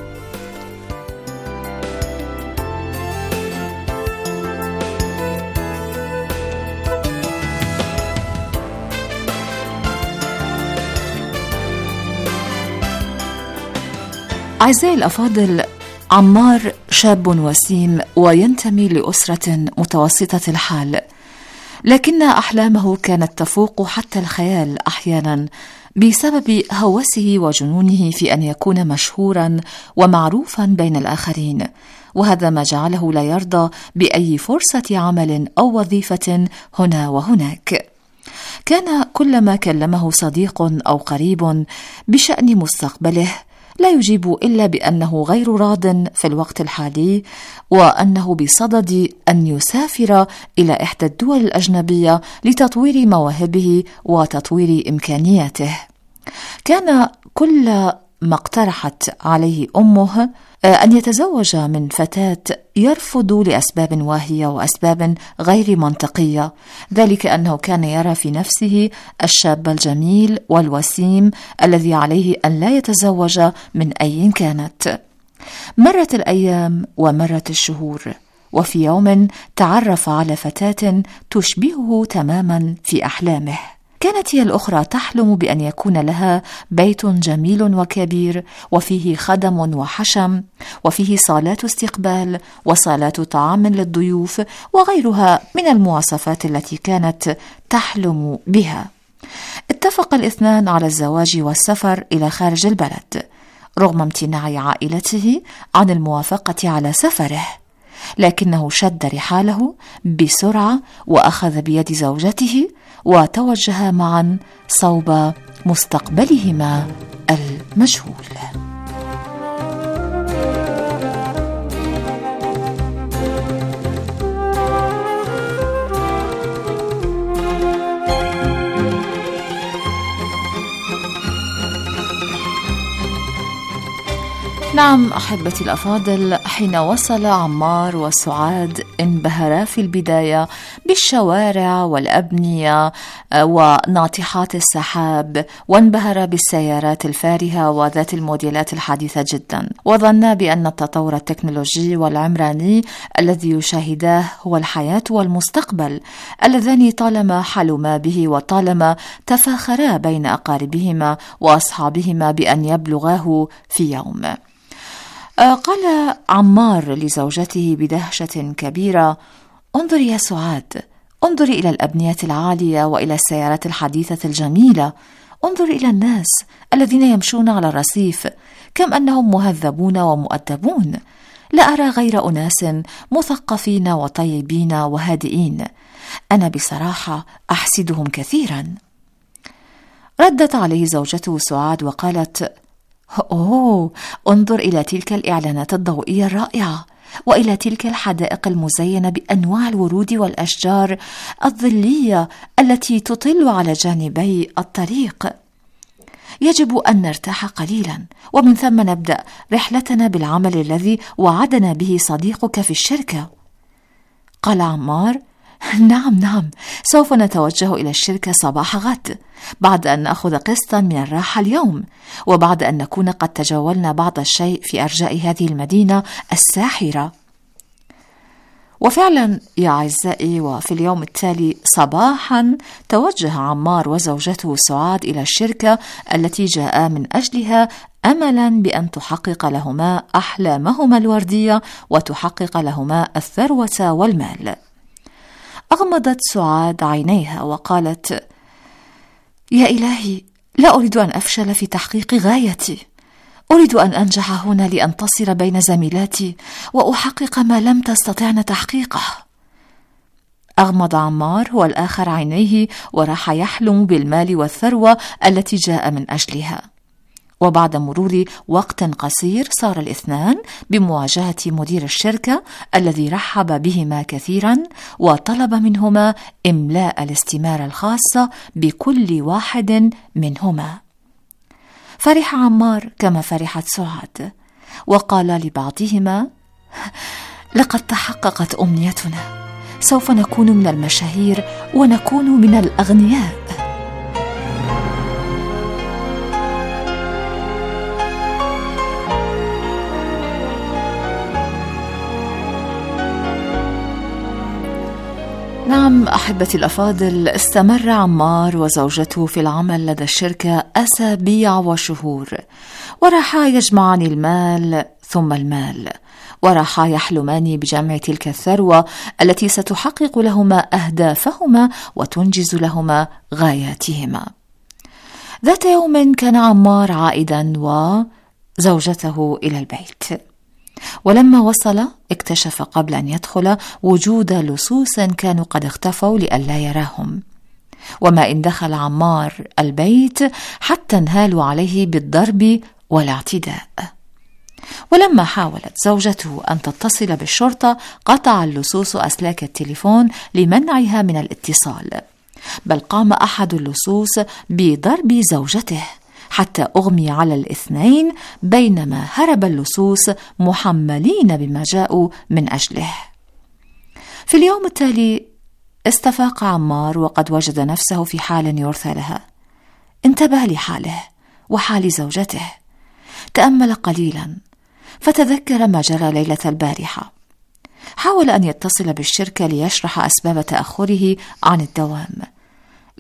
أعزائي الأفاضل، عمار شاب وسيم وينتمي لأسرة متوسطة الحال، لكن أحلامه كانت تفوق حتى الخيال أحيانا، بسبب هوسه وجنونه في أن يكون مشهورا ومعروفا بين الآخرين، وهذا ما جعله لا يرضى بأي فرصة عمل أو وظيفة هنا وهناك. كان كلما كلمه صديق أو قريب بشأن مستقبله لا يجيب إلا بأنه غير راض في الوقت الحالي، وأنه بصدد أن يسافر إلى إحدى الدول الأجنبية لتطوير مواهبه وتطوير إمكانياته. كان كل ما اقترحت عليه أمه أن يتزوج من فتاة يرفض لأسباب واهية وأسباب غير منطقية، ذلك أنه كان يرى في نفسه الشاب الجميل والوسيم الذي عليه أن لا يتزوج من أي كانت. مرت الأيام ومرت الشهور، وفي يوم تعرف على فتاة تشبهه تماما في أحلامه، كانت هي الأخرى تحلم بأن يكون لها بيت جميل وكبير وفيه خدم وحشم وفيه صالات استقبال وصالات طعام للضيوف وغيرها من المواصفات التي كانت تحلم بها. اتفق الاثنان على الزواج والسفر إلى خارج البلد رغم امتناع عائلته عن الموافقة على سفره، لكنه شد رحاله بسرعة وأخذ بيد زوجته وتوجها معا صوب مستقبلهما المجهول. نعم أحبتي الأفاضل، حين وصل عمار وسعاد انبهرا في البداية بالشوارع والأبنية وناطحات السحاب، وانبهرا بالسيارات الفارهة وذات الموديلات الحديثة جدا، وظنا بأن التطور التكنولوجي والعمراني الذي يشاهداه هو الحياة والمستقبل اللذان طالما حلما به وطالما تفاخرا بين أقاربهما وأصحابهما بأن يبلغاه في يوم. قال عمار لزوجته بدهشة كبيرة: انظري يا سعاد، انظري إلى الأبنية العالية وإلى السيارات الحديثة الجميلة، انظري إلى الناس الذين يمشون على الرصيف، كم أنهم مهذبون ومؤدبون، لا أرى غير أناس مثقفين وطيبين وهادئين، أنا بصراحة أحسدهم كثيرا. ردت عليه زوجته سعاد وقالت: أوه، انظر إلى تلك الإعلانات الضوئية الرائعة، وإلى تلك الحدائق المزينة بأنواع الورود والأشجار الظلية التي تطل على جانبي الطريق. يجب أن نرتاح قليلا، ومن ثم نبدأ رحلتنا بالعمل الذي وعدنا به صديقك في الشركة. قال عمار: نعم نعم، سوف نتوجه إلى الشركة صباح غد، بعد أن نأخذ قسطا من الراحة اليوم، وبعد أن نكون قد تجولنا بعض الشيء في أرجاء هذه المدينة الساحرة. وفعلا يا أعزائي، وفي اليوم التالي صباحا توجه عمار وزوجته سعاد إلى الشركة التي جاء من أجلها، أملا بأن تحقق لهما أحلامهما الوردية وتحقق لهما الثروة والمال. أغمضت سعاد عينيها وقالت: يا إلهي، لا أريد أن أفشل في تحقيق غايتي، أريد أن أنجح هنا لأنتصر بين زميلاتي وأحقق ما لم تستطعن تحقيقه. أغمض عمار والآخر عينيه وراح يحلم بالمال والثروة التي جاء من أجلها. وبعد مرور وقت قصير صار الاثنان بمواجهة مدير الشركة الذي رحب بهما كثيرا وطلب منهما إملاء الاستمارة الخاصة بكل واحد منهما. فرح عمار كما فرحت سعاد، وقال لبعضهما: لقد تحققت أمنيتنا، سوف نكون من المشاهير ونكون من الأغنياء. نعم أحبتي الأفاضل، استمر عمار وزوجته في العمل لدى الشركة أسابيع وشهور، وراحا يجمعان المال ثم المال، وراحا يحلمان بجمع تلك الثروة التي ستحقق لهما أهدافهما وتنجز لهما غاياتهما. ذات يوم كان عمار عائدا وزوجته إلى البيت، ولما وصل اكتشف قبل أن يدخل وجود لصوص كانوا قد اختفوا لئلا يراهم، وما إن دخل عمار البيت حتى انهالوا عليه بالضرب والاعتداء. ولما حاولت زوجته أن تتصل بالشرطة قطع اللصوص أسلاك التليفون لمنعها من الاتصال، بل قام أحد اللصوص بضرب زوجته حتى أغمي على الاثنين، بينما هرب اللصوص محملين بما جاءوا من أجله. في اليوم التالي استفاق عمار وقد وجد نفسه في حال يرثى لها. انتبه لحاله وحال زوجته، تأمل قليلا فتذكر ما جرى ليلة البارحة. حاول أن يتصل بالشركة ليشرح أسباب تأخره عن الدوام،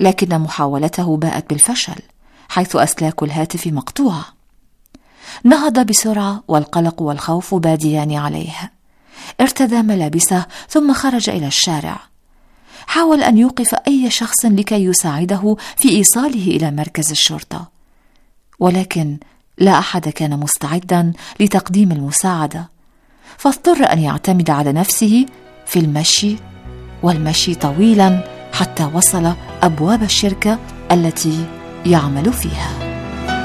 لكن محاولته باءت بالفشل، حيث أسلاك الهاتف مقطوعة. نهض بسرعة والقلق والخوف باديان عليه. ارتدى ملابسه ثم خرج إلى الشارع. حاول أن يوقف أي شخص لكي يساعده في إيصاله إلى مركز الشرطة، ولكن لا أحد كان مستعدا لتقديم المساعدة، فاضطر أن يعتمد على نفسه في المشي والمشي طويلا حتى وصل أبواب الشركة التي يعمل فيها.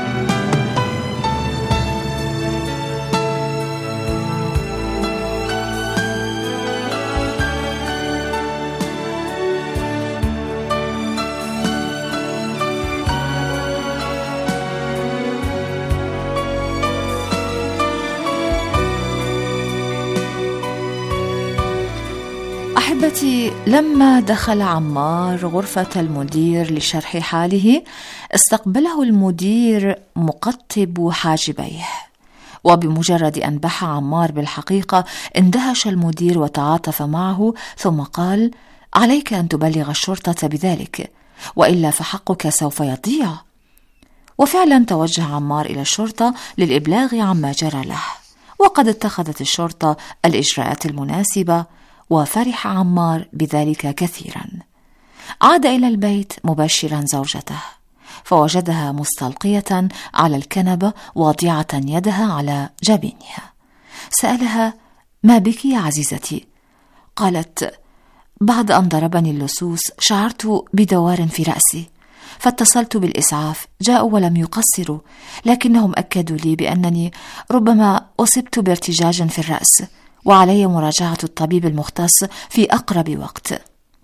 أحبتي، لما دخل عمار غرفة المدير لشرح حاله، استقبله المدير مقطب حاجبيه، وبمجرد أن بحى عمار بالحقيقة اندهش المدير وتعاطف معه، ثم قال: عليك أن تبلغ الشرطة بذلك، وإلا فحقك سوف يضيع. وفعلا توجه عمار إلى الشرطة للإبلاغ عما جرى له، وقد اتخذت الشرطة الإجراءات المناسبة، وفرح عمار بذلك كثيرا. عاد إلى البيت مبشرا زوجته، فوجدها مستلقية على الكنبة واضعة يدها على جبينها. سألها: ما بك يا عزيزتي؟ قالت: بعد أن ضربني اللصوص شعرت بدوار في رأسي، فاتصلت بالإسعاف، جاءوا ولم يقصروا، لكنهم أكدوا لي بأنني ربما أصبت بارتجاج في الرأس، وعلي مراجعة الطبيب المختص في أقرب وقت.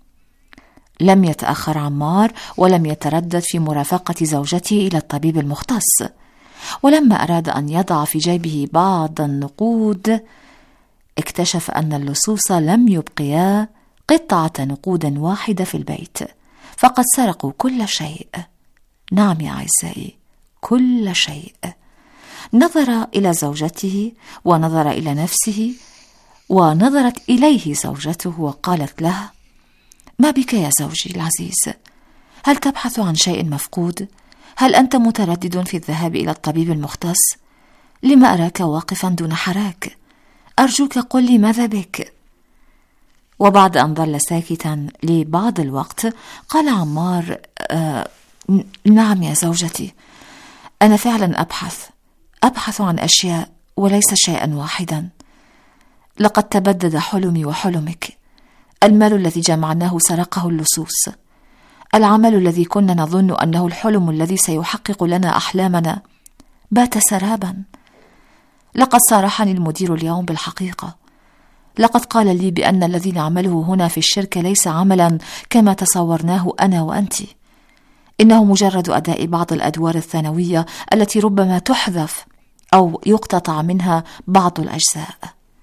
لم يتأخر عمار ولم يتردد في مرافقة زوجته إلى الطبيب المختص، ولما أراد أن يضع في جيبه بعض النقود اكتشف أن اللصوص لم يبقيا قطعة نقود واحدة في البيت، فقد سرقوا كل شيء. نعم يا أعزائي، كل شيء. نظر إلى زوجته ونظر إلى نفسه، ونظرت إليه زوجته وقالت له: ما بك يا زوجي العزيز؟ هل تبحث عن شيء مفقود؟ هل أنت متردد في الذهاب إلى الطبيب المختص؟ لما أراك واقفا دون حراك؟ أرجوك قل لي ماذا بك؟ وبعد أن ظل ساكتا لبعض الوقت قال عمار: آه نعم يا زوجتي، أنا فعلا أبحث أبحث عن أشياء وليس شيئا واحدا. لقد تبدد حلمي وحلمك. المال الذي جمعناه سرقه اللصوص. العمل الذي كنا نظن أنه الحلم الذي سيحقق لنا أحلامنا بات سرابا. لقد صارحني المدير اليوم بالحقيقة. لقد قال لي بأن الذي نعمله هنا في الشركة ليس عملا كما تصورناه أنا وأنت، إنه مجرد أداء بعض الأدوار الثانوية التي ربما تحذف أو يقتطع منها بعض الأجزاء.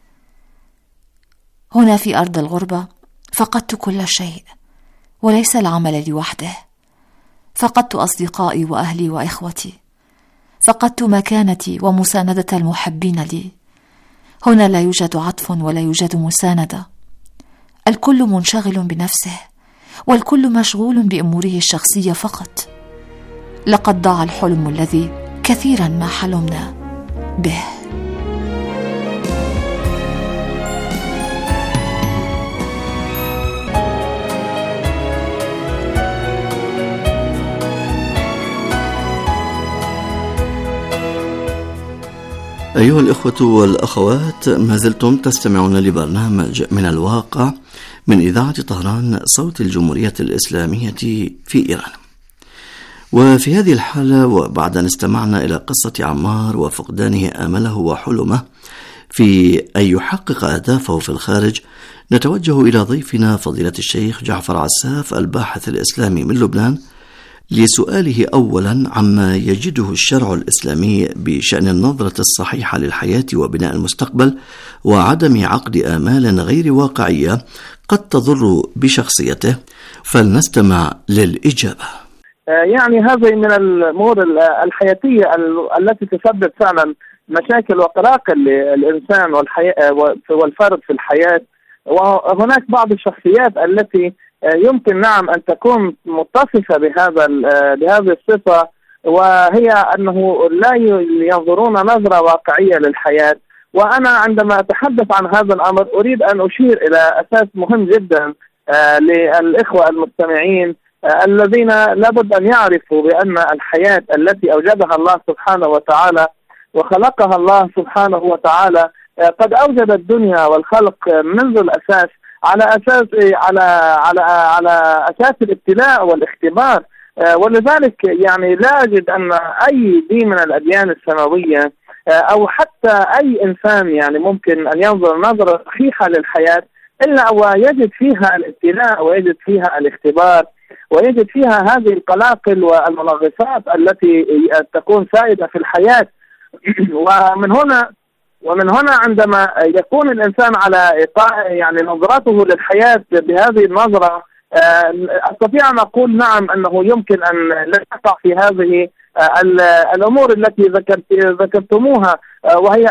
هنا في أرض الغربة فقدت كل شيء، وليس العمل لوحده. فقدت أصدقائي وأهلي وإخوتي، فقدت مكانتي ومساندة المحبين لي. هنا لا يوجد عطف ولا يوجد مساندة. الكل منشغل بنفسه، والكل مشغول بأموره الشخصية فقط. لقد ضاع الحلم الذي كثيرا ما حلمنا به. أيها الإخوة والأخوات، ما زلتم تستمعون لبرنامج من الواقع من إذاعة طهران صوت الجمهورية الإسلامية في إيران. وفي هذه الحالة، وبعد أن استمعنا إلى قصة عمار وفقدانه آمله وحلمه في أن يحقق أهدافه في الخارج، نتوجه إلى ضيفنا فضيلة الشيخ جعفر عساف الباحث الإسلامي من لبنان لسؤاله أولا عما يجده الشرع الإسلامي بشأن النظرة الصحيحة للحياة وبناء المستقبل، وعدم عقد آمال غير واقعية قد تضر بشخصيته. فلنستمع للإجابة. يعني هذه من الأمور الحياتية التي تسبب فعلا مشاكل وقلاق للإنسان والفرد في الحياة. وهناك بعض الشخصيات التي يمكن نعم أن تكون متصفة بهذا بهذه الصفة، وهي أنه لا ينظرون نظرة واقعية للحياة. وأنا عندما أتحدث عن هذا الأمر أريد أن أشير إلى أساس مهم جدا للإخوة المستمعين الذين لابد أن يعرفوا بأن الحياة التي أوجدها الله سبحانه وتعالى وخلقها الله سبحانه وتعالى قد أوجد الدنيا والخلق منذ الأساس على أساس على على على أساس الابتلاء والاختبار. ولذلك يعني لا أجد أن أي دين من الأديان السماوية أو حتى أي إنسان يعني ممكن أن ينظر نظرة صحيحة للحياة إلا ويجد فيها الابتلاء ويجد فيها الاختبار ويجد فيها هذه القلاقل والمنغصات التي تكون سائدة في الحياة. ومن هنا ومن هنا عندما يكون الإنسان على يعني نظرته للحياة بهذه النظرة، أستطيع أن أقول نعم أنه يمكن أن لا يقع في هذه الأمور التي ذكرت ذكرتموها، وهي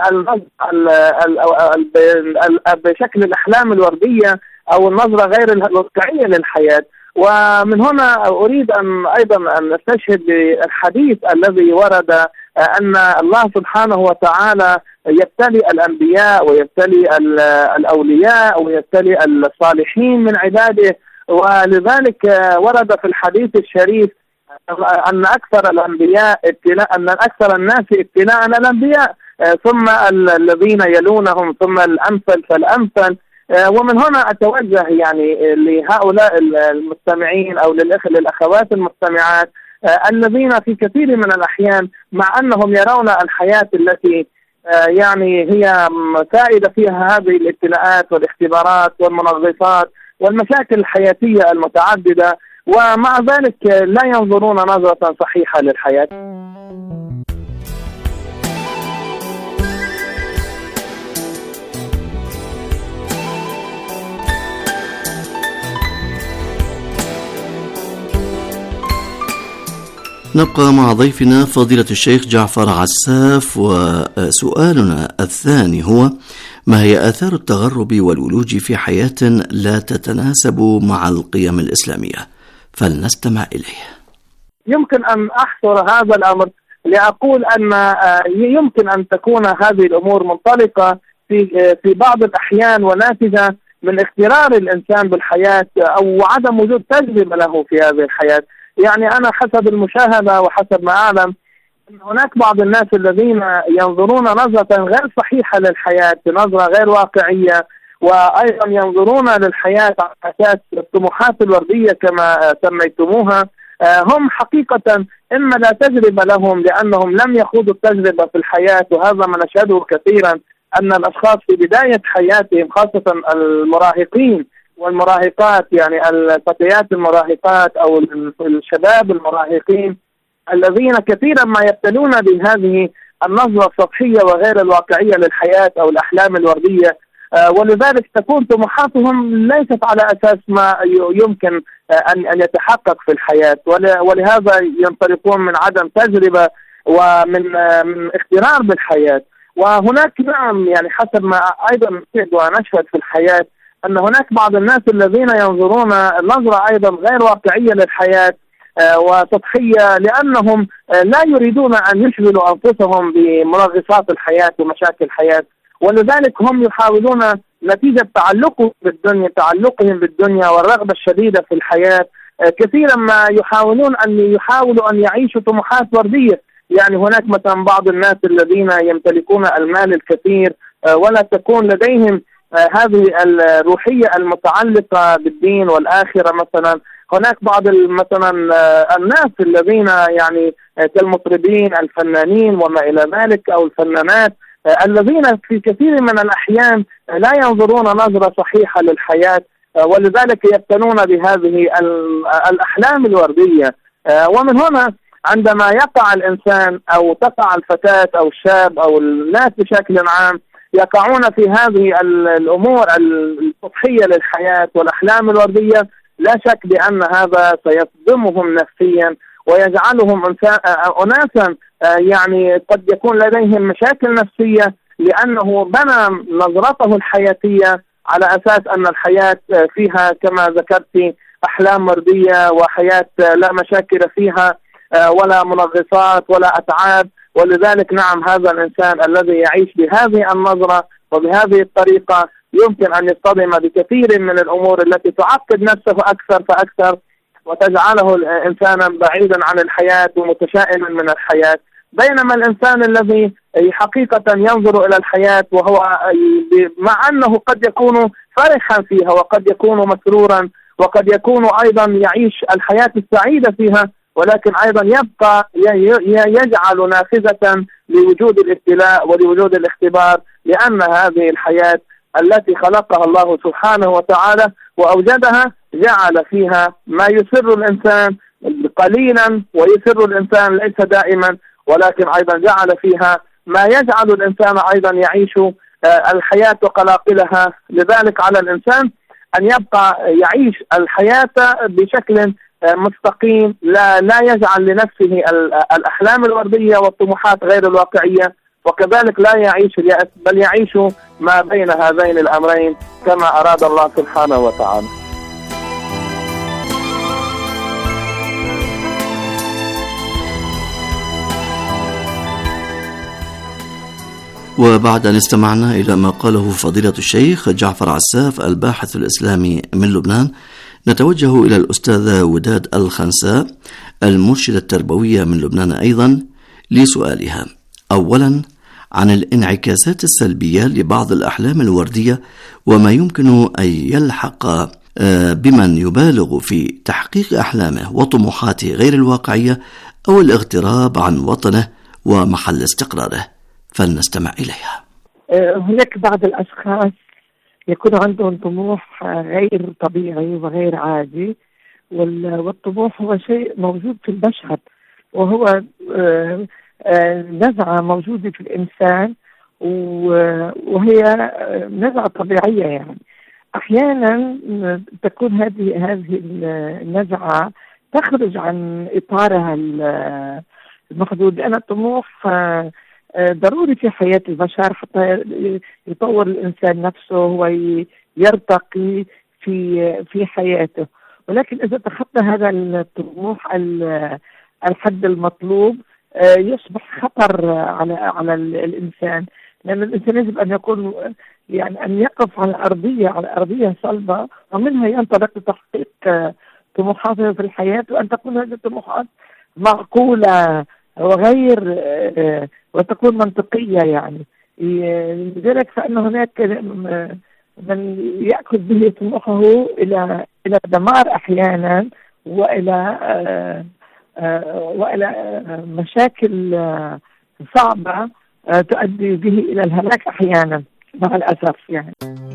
بشكل الأحلام الوردية أو النظرة غير الواقعية للحياة. ومن هنا أريد أن أيضا أن أستشهد بالحديث الذي ورد أن الله سبحانه وتعالى يبتلي الأنبياء ويبتلي الأولياء ويبتلي الصالحين من عباده. ولذلك ورد في الحديث الشريف أن أكثر الأنبياء ابتلاء أن أكثر الناس ابتلاء الأنبياء ثم الذين يلونهم ثم الأمثل فالأمثل. ومن هنا أتوجه يعني لهؤلاء المستمعين أو للأخوات المستمعات الذين في كثير من الأحيان مع أنهم يرون الحياة التي يعني هي سائدة فيها هذه الابتلاءات والاختبارات والمنغصات والمشاكل الحياتية المتعددة، ومع ذلك لا ينظرون نظرة صحيحة للحياة. نبقى مع ضيفنا فضيلة الشيخ جعفر عساف، وسؤالنا الثاني هو: ما هي آثار التغرب والولوج في حياة لا تتناسب مع القيم الإسلامية؟ فلنستمع إليه. يمكن أن أحصر هذا الأمر لأقول أن يمكن أن تكون هذه الأمور منطلقة في في بعض الأحيان وناتجة من اغترار الإنسان بالحياة أو عدم وجود تجربة له في هذه الحياة. يعني أنا حسب المشاهدة وحسب ما أعلم أن هناك بعض الناس الذين ينظرون نظرة غير صحيحة للحياة، نظرة غير واقعية، وأيضا ينظرون للحياة على أساس الطموحات الوردية كما سميتموها. هم حقيقة إما لا تجربة لهم لأنهم لم يخوضوا التجربة في الحياة، وهذا ما نشهده كثيرا أن الأشخاص في بداية حياتهم خاصة المراهقين والمراهقات، يعني الفتيات المراهقات أو الشباب المراهقين الذين كثيرا ما يبتلون بهذه النظرة السطحية وغير الواقعية للحياة أو الأحلام الوردية، ولذلك تكون طموحاتهم ليست على أساس ما يمكن أن أن يتحقق في الحياة، ولهذا ينطلقون من عدم تجربة ومن من اغترار بالحياة. وهناك نعم يعني حسب ما أيضا نشهد ونشهد في الحياة أن هناك بعض الناس الذين ينظرون نظرة أيضا غير واقعية للحياة وسطحية، لأنهم لا يريدون أن يشغلوا أنفسهم بمنغصات الحياة ومشاكل الحياة، ولذلك هم يحاولون نتيجة تعلقهم بالدنيا تعلقهم بالدنيا والرغبة الشديدة في الحياة كثيرا ما يحاولون أن يحاولوا أن يعيشوا طموحات وردية. يعني هناك مثلا بعض الناس الذين يمتلكون المال الكثير ولا تكون لديهم هذه الروحية المتعلقة بالدين والآخرة. مثلا هناك بعض مثلا الناس الذين يعني كالمطربين الفنانين وما إلى ذلك أو الفنانات الذين في كثير من الأحيان لا ينظرون نظرة صحيحة للحياة، ولذلك يبتلون بهذه الأحلام الوردية. ومن هنا عندما يقع الإنسان أو تقع الفتاة أو الشاب أو الناس بشكل عام يقعون في هذه الأمور السطحية للحياة والأحلام الوردية، لا شك بأن هذا سيصدمهم نفسيا ويجعلهم أناسا يعني قد يكون لديهم مشاكل نفسية، لأنه بنى نظرته الحياتية على أساس أن الحياة فيها كما ذكرت أحلام وردية وحياة لا مشاكل فيها ولا منغصات ولا أتعاب. ولذلك نعم، هذا الإنسان الذي يعيش بهذه النظرة وبهذه الطريقة يمكن أن يصطدم بكثير من الأمور التي تعقد نفسه أكثر فأكثر وتجعله إنسانا بعيدا عن الحياة ومتشائما من الحياة. بينما الإنسان الذي حقيقة ينظر إلى الحياة وهو مع أنه قد يكون فرحا فيها وقد يكون مسرورا وقد يكون أيضا يعيش الحياة السعيدة فيها، ولكن أيضا يبقى يجعل نافذة لوجود الابتلاء ولوجود الاختبار، لأن هذه الحياة التي خلقها الله سبحانه وتعالى وأوجدها جعل فيها ما يسر الإنسان قليلا ويسر الإنسان ليس دائما، ولكن أيضا جعل فيها ما يجعل الإنسان أيضا يعيش الحياة وقلاقلها. لذلك على الإنسان أن يبقى يعيش الحياة بشكل مستقيم، لا لا يجعل لنفسه الأحلام الوردية والطموحات غير الواقعية، وكذلك لا يعيش اليأس بل يعيش ما بين هذين الأمرين كما أراد الله سبحانه وتعالى. وبعد أن استمعنا إلى ما قاله فضيلة الشيخ جعفر عساف الباحث الإسلامي من لبنان، نتوجه إلى الأستاذة وداد الخنساء المرشدة التربوية من لبنان أيضا لسؤالها أولا عن الانعكاسات السلبية لبعض الأحلام الوردية وما يمكن أن يلحق بمن يبالغ في تحقيق أحلامه وطموحاته غير الواقعية أو الاغتراب عن وطنه ومحل استقراره، فلنستمع إليها. هناك بعض الأشخاص يكون عندهم طموح غير طبيعي وغير عادي، والطموح هو شيء موجود في البشر وهو نزعة موجودة في الإنسان وهي نزعة طبيعية. يعني أحيانا تكون هذه هذه النزعة تخرج عن إطارها المحدود، لأن الطموح ضروري في حياة البشر حتى يطور الإنسان نفسه ويرتقي في في حياته. ولكن إذا تخطى هذا الطموح الحد المطلوب يصبح خطر على على الإنسان، لأن الإنسان يجب أن يكون يعني أن يقف على أرضية على أرضية صلبة ومنها ينطلق لتحقيق طموحاته في الحياة، وأن تكون هذه الطموحات معقولة وغير وتكون منطقية. يعني لذلك فإن هناك من يأخذ به طموحه إلى إلى دمار أحيانا وإلى وإلى مشاكل صعبة تؤدي به إلى الهلاك أحيانا مع الأسف. يعني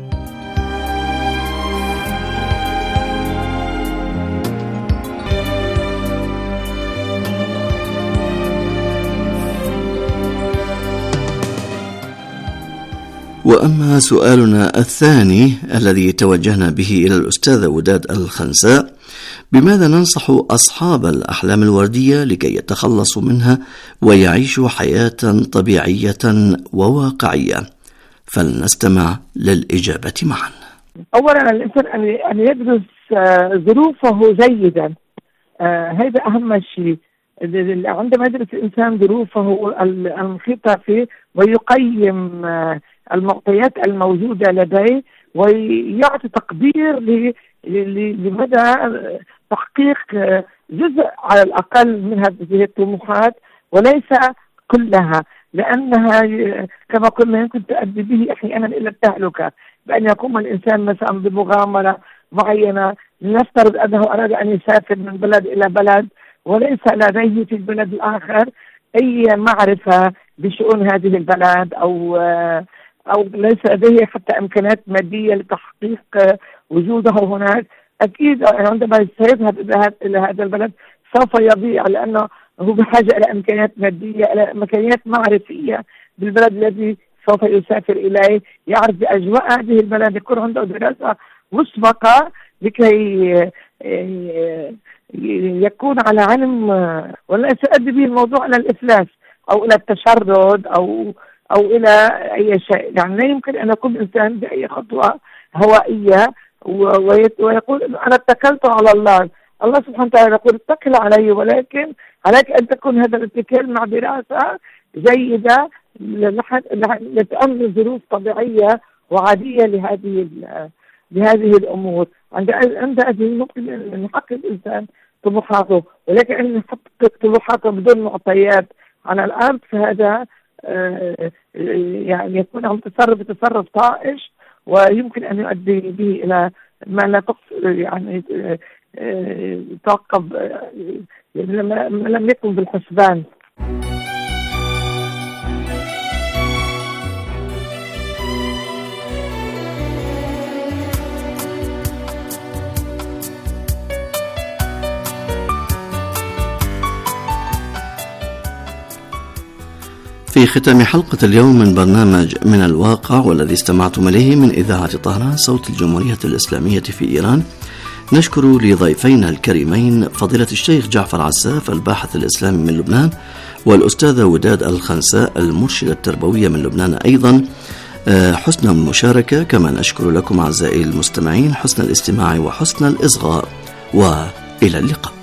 وأما سؤالنا الثاني الذي توجهنا به إلى الأستاذة وداد الخنساء، بماذا ننصح أصحاب الأحلام الوردية لكي يتخلصوا منها ويعيشوا حياة طبيعية وواقعية؟ فلنستمع للإجابة معا. أولا الإنسان أن يدرس ظروفه جيدا، هذا أهم شيء. عندما يدرس الإنسان ظروفه المحيطة فيه ويقيم المعطيات الموجودة لديه ويعطي تقدير لمدى تحقيق جزء على الأقل من هذه الطموحات وليس كلها، لأنها كما قلنا يمكن تؤدي به أحيانا إلى التهلكة، بأن يقوم الإنسان مثلا بمغامرة معينة. لنفترض أنه أراد أن يسافر من بلد إلى بلد وليس لديه في البلد الآخر أي معرفة بشؤون هذه البلد أو أو ليس لديه حتى إمكانات مادية لتحقيق وجوده هناك. أكيد عندما سيذهب إلى هذا البلد سوف يضيع، لأنه هو بحاجة إلى إمكانيات مادية، إلى إمكانيات معرفية بالبلد الذي سوف يسافر إليه، يعرف بأجواء هذه البلد، يكون عنده دراسة مسبقة لكي يكون على علم ولا سيؤدي به الموضوع إلى الإفلاس أو إلى التشرد أو أو إلى أي شيء. يعني لا يمكن أن يكون الإنسان بأي خطوة هوائية ويقول أنا اتكلت على الله. الله سبحانه وتعالى يقول اتكل علي، ولكن عليك أن تكون هذا الاتكال مع دراسة جيدة لتأمن ظروف طبيعية وعادية لهذه لهذه الأمور. عند عندئذ ممكن أن يحقق الإنسان طموحاته، ولكن أن يحقق طموحاته بدون معطيات على الأرض، فهذا يعني يكون عم تصرف تصرف طائش، ويمكن أن يؤدي به إلى ما لا يعني تعقب لم يكن بالحسبان. في ختام حلقة اليوم من برنامج من الواقع، والذي استمعتم إليه من إذاعة طهران صوت الجمهورية الإسلامية في إيران، نشكر لضيفينا الكريمين فضيلة الشيخ جعفر عساف الباحث الإسلامي من لبنان، والأستاذة وداد الخنساء المرشدة التربوية من لبنان أيضا حسن المشاركة. كما نشكر لكم أعزائي المستمعين حسن الاستماع وحسن الإصغاء، وإلى اللقاء.